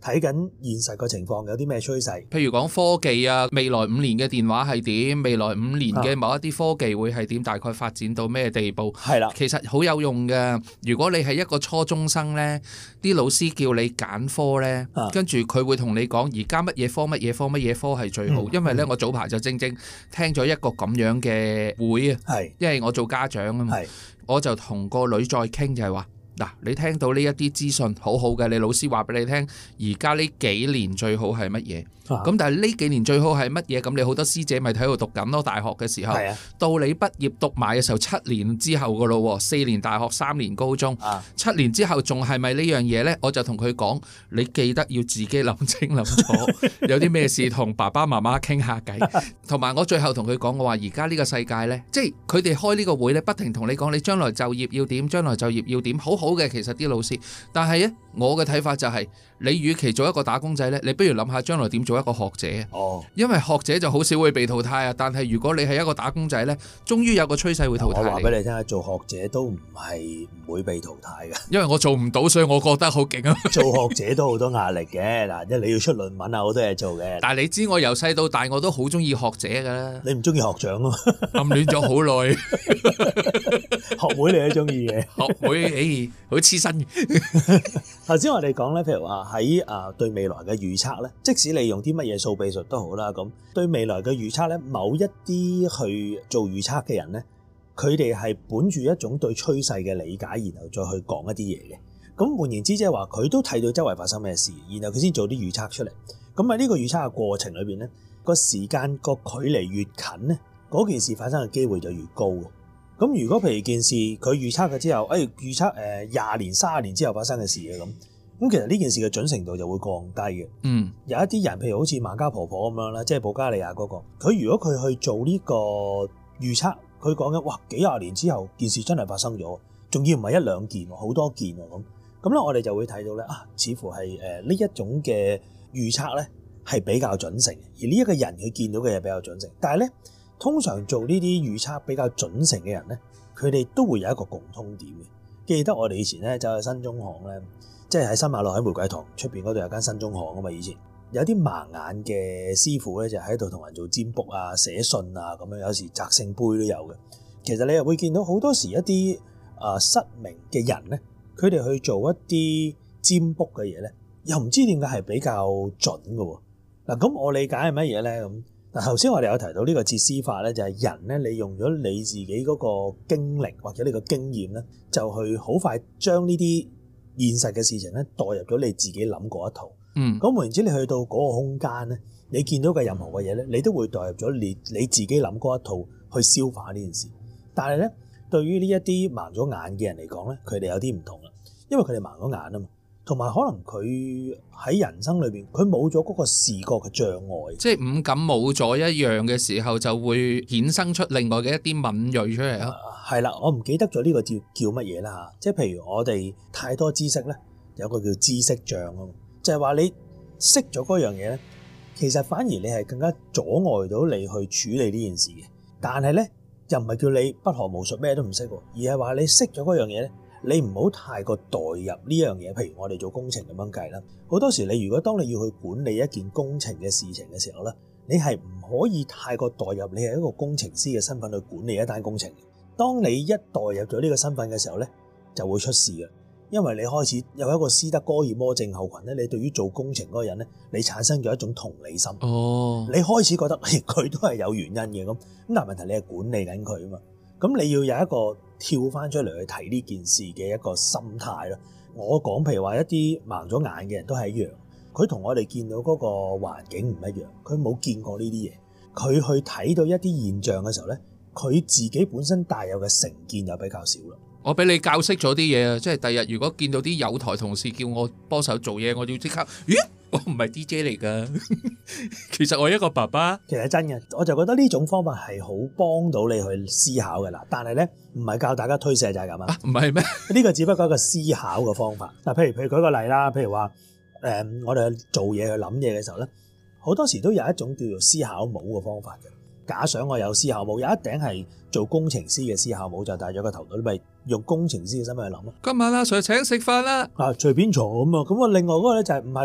睇緊現實個情況有啲咩趨勢。 譬如講科技啊，未來五年嘅電話係點？未來五年嘅某一啲科技會係點？大概發展到咩地步？ 係啦， 其實好有用嘅。如果你係一個初中生呢，啲老師叫你揀科呢， 啊跟住佢會同你講而家乜嘢科乜嘢科乜嘢科係最好。 嗯、 因為呢，我早排就正正聽咗一個咁樣嘅會啊， 係， 因為我做家長啊嘛，我就同個女再傾就係話。嗱，你聽到呢一啲資訊好好嘅，你老師話俾你聽，而家呢幾年最好係乜嘢？咁、啊、但係呢幾年最好係乜嘢？咁你好多師姐咪喺度讀緊咯，大學嘅時候，啊、到你畢業讀埋嘅時候，七年之後噶咯，四年大學，三年高中，啊、七年之後仲係咪呢樣嘢呢？我就同佢講，你記得要自己諗清諗楚，有啲咩事同爸爸媽媽傾下偈。同埋我最後同佢講，我話而家呢個世界呢，即係佢哋開呢個會呢，不停同你講你將來就業要點，將來就業要點，好好嘅其實啲老師，但係呢，我嘅睇法就係、是，你與其做一個打工仔呢，你不如諗下將來點做一個學者。哦，因為學者就好少會被淘汰啊。但係如果你係一個打工仔呢，終於有個趨勢會淘汰你。 我話俾你聽，做學者都唔係唔會被淘汰嘅。因為我做唔到，所以我覺得好勁啊。 做學者都好多壓力嘅，嗱，即係你要出論文啊，好多嘢做嘅。 但係你知我由細到大我都好中意學者噶啦。 你唔中意學長咯？ 暗戀咗好耐。 學妹你都中意嘅。 學妹，誒，好黐身。 頭先我哋講咧，譬如話喺啊對未來嘅預測咧，即使你用啲乜嘢數秘術都好啦，咁對未來嘅預測咧，某一啲去做預測嘅人咧，佢哋係本住一種對趨勢嘅理解，然後再去講一啲嘢嘅。咁換言之，即係話佢都睇到周圍發生咩事，然後佢先做啲預測出嚟。咁喺呢個預測嘅過程裏邊咧，個時間個距離越近咧，嗰件事發生嘅機會就越高。咁如果譬如件事佢預測嘅之後，誒、哎、預測誒廿年、三十年之後發生嘅事嘅咁，咁其實呢件事嘅準程度就會降低嘅。嗯，有一啲人譬如好似萬家婆婆咁樣啦，即係保加利亞嗰、那個，佢如果佢去做呢個預測，佢講緊哇幾廿年之後件事真係發生咗，仲要唔係一兩件，好多件喎咁。咁咧我哋就會睇到咧啊，似乎係誒呢一種嘅預測咧係比較準成，而呢一個人佢見到嘅嘢比較準成，但係咧。通常做呢啲預測比較準成嘅人咧，佢哋都會有一個共通點嘅。記得我哋以前咧走去新中行咧，即係喺新馬路喺玫瑰堂出邊嗰度有間新中行啊嘛。以前有啲盲眼嘅師傅咧，就喺度同人做占卜啊、寫信啊咁樣，有時擲聖杯都有嘅。其實你又會見到好多時一啲啊失明嘅人咧，佢哋去做一啲占卜嘅嘢咧，又唔知點解係比較準嘅喎。嗱，咁我理解係乜嘢咧咁？嗱，頭先我哋有提到呢個哲思法咧，就係人咧，你用咗你自己嗰個經歷或者你個經驗咧，就去好快將呢啲現實嘅事情咧代入咗你自己諗嗰一套。嗯，咁換言之，你去到嗰個空間咧，你見到嘅任何嘅嘢咧，你都會代入咗你你自己諗嗰一套去消化呢件事。但係咧，對於呢一啲盲咗眼嘅人嚟講咧，佢哋有啲唔同啦，因為佢哋盲咗眼啊嘛。同埋可能佢喺人生裏邊，佢冇咗嗰個視覺嘅障礙，即係五感冇咗一樣嘅時候，就會衍生出另外嘅一啲敏鋭出嚟咯。 係啦，我唔記得咗呢個叫叫乜嘢啦嚇。即係譬如我哋太多知識咧，有個叫知識障啊，就係話你識咗嗰樣嘢咧，其實反而你係更加阻礙到你去處理呢件事嘅。但係咧，又唔係叫你不學無術咩都唔識喎，而係話你識咗嗰樣嘢咧。你唔好太過代入呢樣嘢，譬如我哋做工程咁樣計啦。好多時你如果當你要去管理一件工程嘅事情嘅時候咧，你係唔可以太過代入你係一個工程師嘅身份去管理一單工程。當你一代入咗呢個身份嘅時候咧，就會出事嘅，因為你開始有一個斯德哥爾摩症候群咧，你對於做工程嗰個人咧，你產生咗一種同理心。哦，你開始覺得佢都係有原因嘅咁，咁但係問題你係管理緊佢啊嘛。咁你要有一個跳翻出嚟去睇呢件事嘅一個心態咯。我講譬如話一啲盲咗眼嘅人都係一樣，佢同我哋見到嗰個環境唔一樣，佢冇見過呢啲嘢，佢去睇到一啲現象嘅時候咧，佢自己本身帶有嘅成見就比較少啦。我俾你教識咗啲嘢啊，即係第日如果見到啲友台同事叫我幫手做嘢，我要即刻，咦？我唔係 D J 嚟噶，其實我一個爸爸。其實真嘅，我就覺得呢種方法係好幫到你去思考嘅啦。但係咧，唔係教大家推卸就係咁啊。唔係咩？呢個只不過一個思考嘅方法。嗱，譬如譬如舉個例啦，譬如話誒、嗯，我哋去做嘢去諗嘢嘅時候咧，好多時都有一種叫做思考帽嘅方法嘅。假想我有思考帽，有一頂係做工程師嘅思考帽，就戴咗個頭度，你咪用工程師嘅身份去諗咯。今晚阿 Sir 請食飯啦，啊隨便坐咁啊，咁啊另外嗰個咧就係唔係，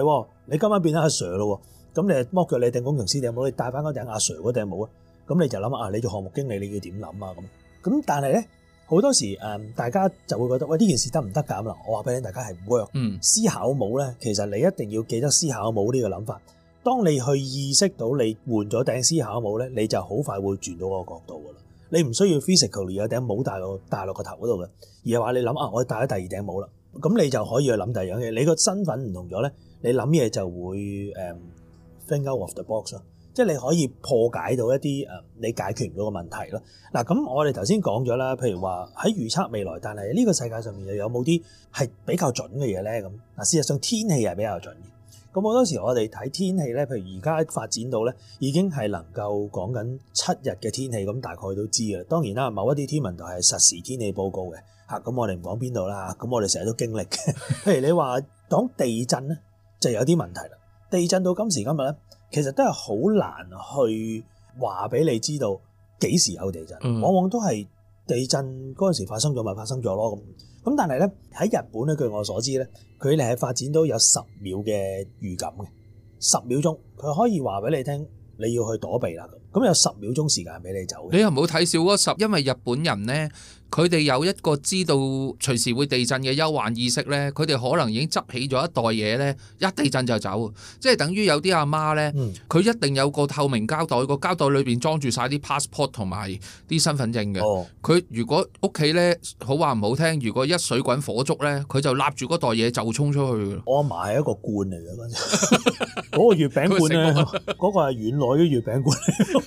你今晚變咗阿 Sir 咯喎，咁你剝咗你頂工程師頂帽，你戴翻嗰頂阿 Sir 嗰頂帽啊，咁你就諗啊，你做項目經理你要點諗啊咁。咁但係咧好多時誒，大家就會覺得喂，呢件事得唔得㗎咁啦？我話俾你大家係唔 work。 嗯，思考帽咧，其實你一定要記得思考帽呢個諗法。當你去意識到你換咗頂思考帽咧，你就好快會轉到嗰個角度㗎啦。你唔需要 physically 有頂帽戴落戴落個頭嗰度嘅，而係話你諗啊，我戴咗第二頂帽啦，咁你就可以去諗第二樣嘢。你個身份唔同咗咧，你諗嘢就會誒、um, think out of the box 咯，即係你可以破解到一啲誒你解決唔到嘅問題咯。嗱，咁我哋頭先講咗啦，譬如話喺預測未來，但係呢個世界上面又有冇啲係比較準嘅嘢咧？咁嗱，事實上天氣係比較準嘅。咁好多時我哋睇天氣咧，譬如而家發展到咧，已經係能夠講緊七日嘅天氣，咁大概都知嘅。當然啦，某一啲天文台係實時天氣報告嘅嚇，咁我哋唔講邊度啦。咁我哋成日都經歷嘅。譬如你話講地震咧，就有啲問題啦。地震到今時今日咧，其實都係好難去話俾你知道幾時有地震， 嗯、 往往都係地震嗰陣時發生咗咪發生咗咯咁。咁但係咧喺日本咧，據我所知咧，佢哋係發展到有十秒嘅預感嘅，十秒鐘佢可以話俾你聽你要去躲避啦咁，咁有十秒鐘時間俾你走。 你又唔好睇少嗰十，因為日本人咧，佢哋有一個知道隨時會地震嘅憂患意識咧，佢哋可能已經執起咗一袋嘢咧，一地震就走，即係等於有啲阿媽咧，佢、嗯、一定有個透明膠袋，個膠袋裏邊裝住晒啲 passport 同埋啲身份證嘅。佢、哦、如果屋企咧好話唔好聽，如果一水滾火燭咧，佢就立住嗰袋嘢就衝出去。我阿嫲係一個罐嚟嘅，嗰陣嗰個月餅罐咧，嗰個係遠來嘅月餅罐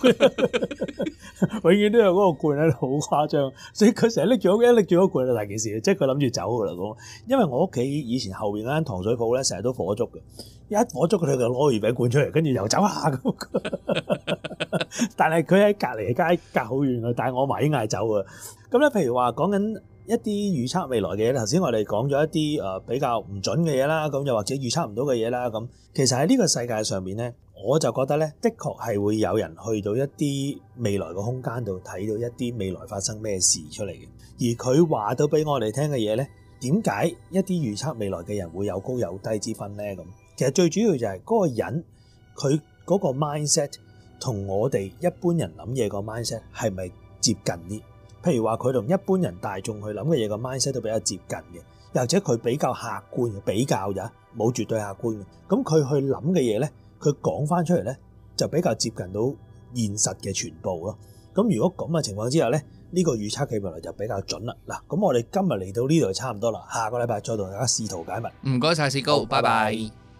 永遠都有嗰個罐喺度，好誇張，所以佢成日拎住一拎住嗰罐就大件事，即係佢諗住走噶啦咁。因為我屋企以前後邊嗰間糖水鋪咧，成日都火燭嘅，一火燭佢就攞個月餅罐出嚟，跟住又走下咁。但係佢喺隔離嘅街隔好遠嘅，但係我埋已經嗌走啊。咁咧，譬如話講緊一啲預測未來嘅嘢，頭先我哋講咗一啲誒比較唔準嘅嘢啦，咁又或者預測唔到嘅嘢啦，咁其實喺呢個世界上面咧，我就覺得咧，的確係會有人去到一啲未來嘅空間度睇到一啲未來發生咩事出嚟嘅。而佢話到俾我哋聽嘅嘢咧，點解一啲預測未來嘅人會有高有低之分咧？咁其實最主要就係嗰個人佢嗰個 mindset 同我哋一般人諗嘢個 mindset 係咪接近啲？譬如話佢同一般人大眾去諗嘅嘢個 mindset 都比較接近嘅，又或者佢比較客觀嘅，比較咋冇絕對客觀嘅。咁佢去諗嘅嘢咧，佢講翻出嚟咧，就比較接近到現實嘅全部咯。咁如果咁嘅情況之下咧，呢個預測嘅未來就比較準啦。嗱，咁我哋今日嚟到呢度就差唔多啦，下個禮拜再同大家試圖解密。 唔該晒，士高，拜拜。